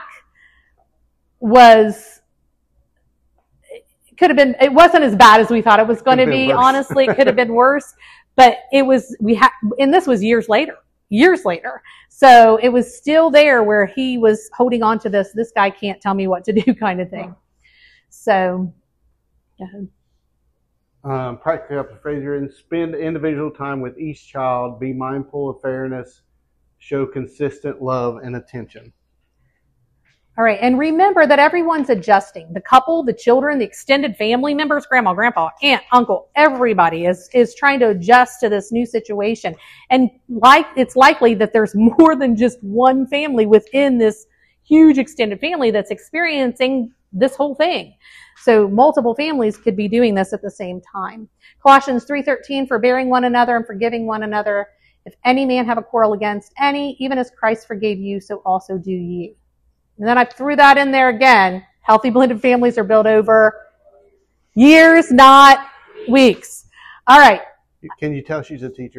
[SPEAKER 2] was, could have been, it wasn't as bad as we thought it was going to be.
[SPEAKER 1] Worse.
[SPEAKER 2] Honestly, it could have been worse. But it was, we had, and this was years later, years later. So it was still there where he was holding on to this, this guy can't tell me what to do kind of thing. So, go ahead.
[SPEAKER 1] Um, practical application, spend individual time with each child, be mindful of fairness, show consistent love and attention.
[SPEAKER 2] All right, and remember that everyone's adjusting. The couple, the children, the extended family members, grandma, grandpa, aunt, uncle, everybody is, is trying to adjust to this new situation. And like, it's likely that there's more than just one family within this huge extended family that's experiencing this whole thing. So multiple families could be doing this at the same time. Colossians three thirteen, forbearing one another and forgiving one another. If any man have a quarrel against any, even as Christ forgave you, so also do ye. And then I threw that in there again. Healthy blended families are built over years, not weeks. All right.
[SPEAKER 1] Can you tell she's a teacher?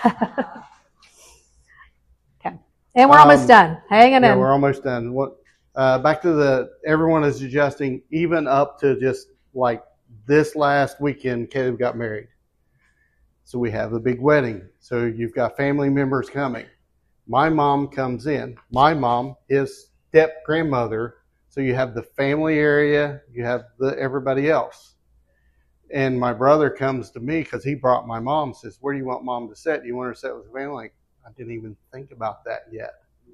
[SPEAKER 2] Okay. And we're
[SPEAKER 1] Um,
[SPEAKER 2] almost done. Hanging
[SPEAKER 1] Yeah,
[SPEAKER 2] in.
[SPEAKER 1] we're almost done. What? Uh, back to the, everyone is adjusting, even up to just like this last weekend, Caleb got married. So we have the big wedding. So you've got family members coming. My mom comes in. My mom is step grandmother. So you have the family area, you have the everybody else. And my brother comes to me because he brought my mom, says, where do you want mom to sit? Do you want her to sit with the family? Like, I didn't even think about that yet.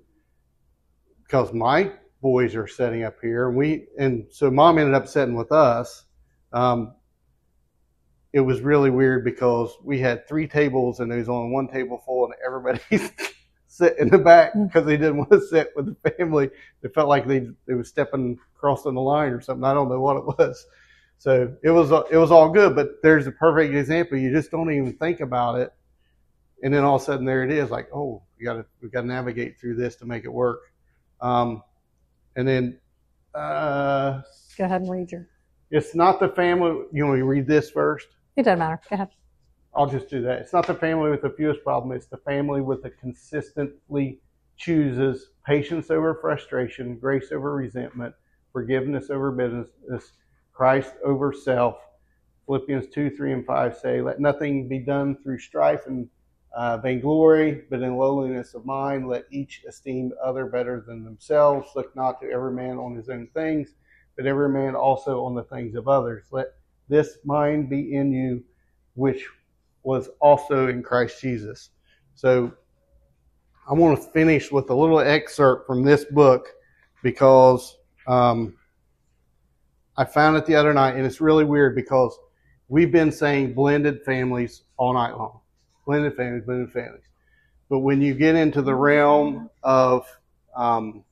[SPEAKER 1] Because my boys are sitting up here, and we and so mom ended up sitting with us. Um, it was really weird because we had three tables, and there was only one table full, and everybody's sit in the back because they didn't want to sit with the family. It felt like they they were stepping crossing the line or something. I don't know what it was. So it was it was all good, but there's a perfect example. You just don't even think about it, and then all of a sudden there it is. Like, oh, we got to we got to navigate through this to make it work. Um, and then uh,
[SPEAKER 2] Go ahead and read your.
[SPEAKER 1] it's not the family. You want me to read this first?
[SPEAKER 2] It doesn't matter. Go ahead.
[SPEAKER 1] I'll just do that. It's not the family with the fewest problem. It's the family with the consistently chooses patience over frustration, grace over resentment, forgiveness over bitterness, Christ over self. Philippians two, three, and five say, let nothing be done through strife and uh, vainglory, but in lowliness of mind, let each esteem other better than themselves. Look not to every man on his own things, but every man also on the things of others. Let this mind be in you, which was also in Christ Jesus. So I want to finish with a little excerpt from this book because um, I found it the other night, and it's really weird because we've been saying blended families all night long. Blended families, blended families. But when you get into the realm of, um,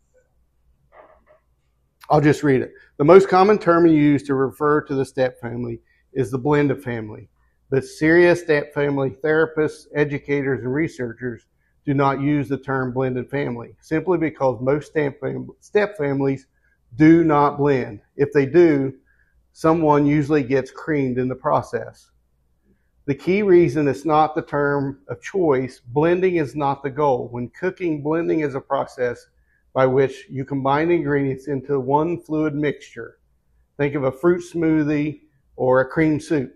[SPEAKER 1] I'll just read it. The most common term used to refer to the step family is the blended family. But serious step family therapists, educators, and researchers do not use the term blended family, simply because most step, fam- step families do not blend. If they do, someone usually gets creamed in the process. The key reason it's not the term of choice, blending is not the goal. When cooking, blending is a process by which you combine ingredients into one fluid mixture. Think of a fruit smoothie or a cream soup.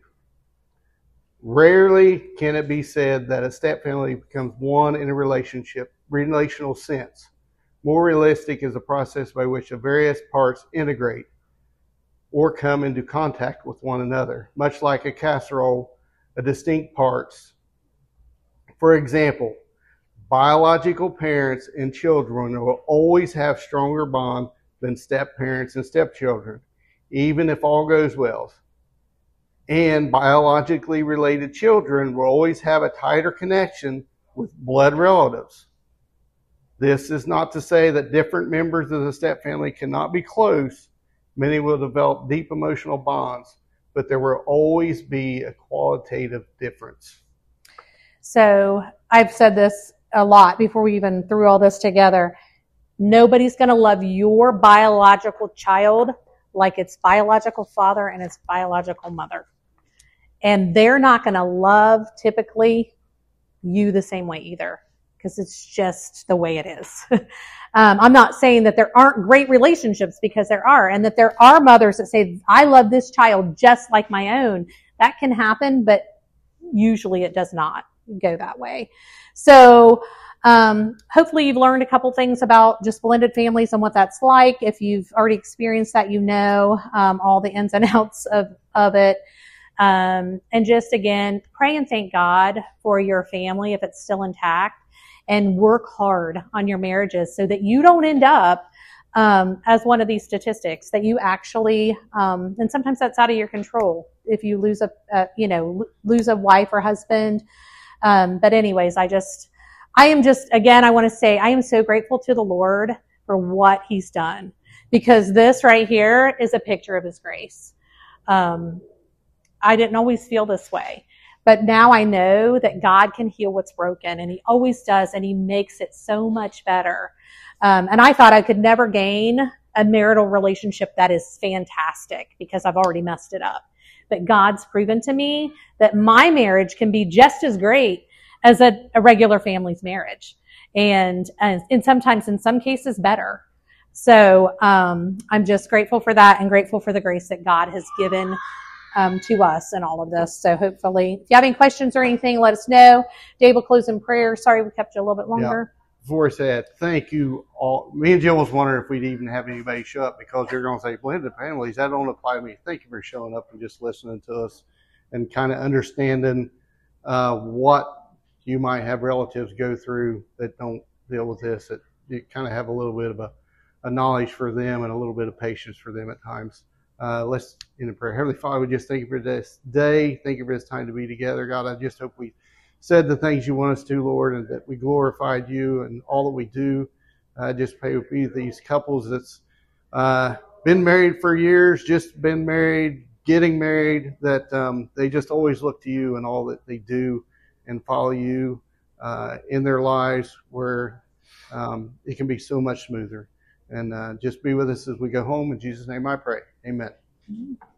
[SPEAKER 1] Rarely can it be said that a step family becomes one in a relationship, relational sense. More realistic is a process by which the various parts integrate or come into contact with one another, much like a casserole, a distinct parts. For example, biological parents and children will always have stronger bond than step parents and stepchildren, even if all goes well. And biologically related children will always have a tighter connection with blood relatives. This is not to say that different members of the step family cannot be close. Many will develop deep emotional bonds, but there will always be a qualitative difference.
[SPEAKER 2] So I've said this a lot before we even threw all this together. Nobody's going to love your biological child like its biological father and its biological mother. And they're not going to love, typically, you the same way either, because it's just the way it is. um, I'm not saying that there aren't great relationships, because there are, and that there are mothers that say, I love this child just like my own. That can happen, but usually it does not go that way. So um, hopefully you've learned a couple things about just blended families and what that's like. If you've already experienced that, you know um, all the ins and outs of, of it. Um, and just, again, pray and thank God for your family if it's still intact, and work hard on your marriages so that you don't end up um, as one of these statistics, that you actually, um, and sometimes that's out of your control if you lose a, a you know, lose a wife or husband. Um, but anyways, I just, I am just, again, I want to say I am so grateful to the Lord for what he's done, because this right here is a picture of his grace. Um, I didn't always feel this way, but now I know that God can heal what's broken, and he always does, and he makes it so much better. Um, and I thought I could never gain a marital relationship that is fantastic because I've already messed it up. But God's proven to me that my marriage can be just as great as a, a regular family's marriage. And, and, and sometimes, in some cases, better. So um, I'm just grateful for that, and grateful for the grace that God has given um, to us in all of this. So hopefully, if you have any questions or anything, let us know. Dave will close in prayer. Sorry we kept you a little bit longer.
[SPEAKER 1] Yeah. Before I said, thank you all. Me and Jill was wondering if we'd even have anybody show up, because you're going to say blended families. That don't apply to me. Thank you for showing up and just listening to us and kind of understanding uh, what you might have relatives go through that don't deal with this. That you kind of have a little bit of a, a knowledge for them and a little bit of patience for them at times. Uh, let's end in prayer. Heavenly Father, we just thank you for this day. Thank you for this time to be together. God, I just hope we said the things you want us to, Lord, and that we glorified you and all that we do. I uh, just pray with you, these couples that's uh, been married for years, just been married, getting married, that um, they just always look to you and all that they do and follow you uh, in their lives, where um, it can be so much smoother. And uh, just be with us as we go home. In Jesus' name I pray. Amen.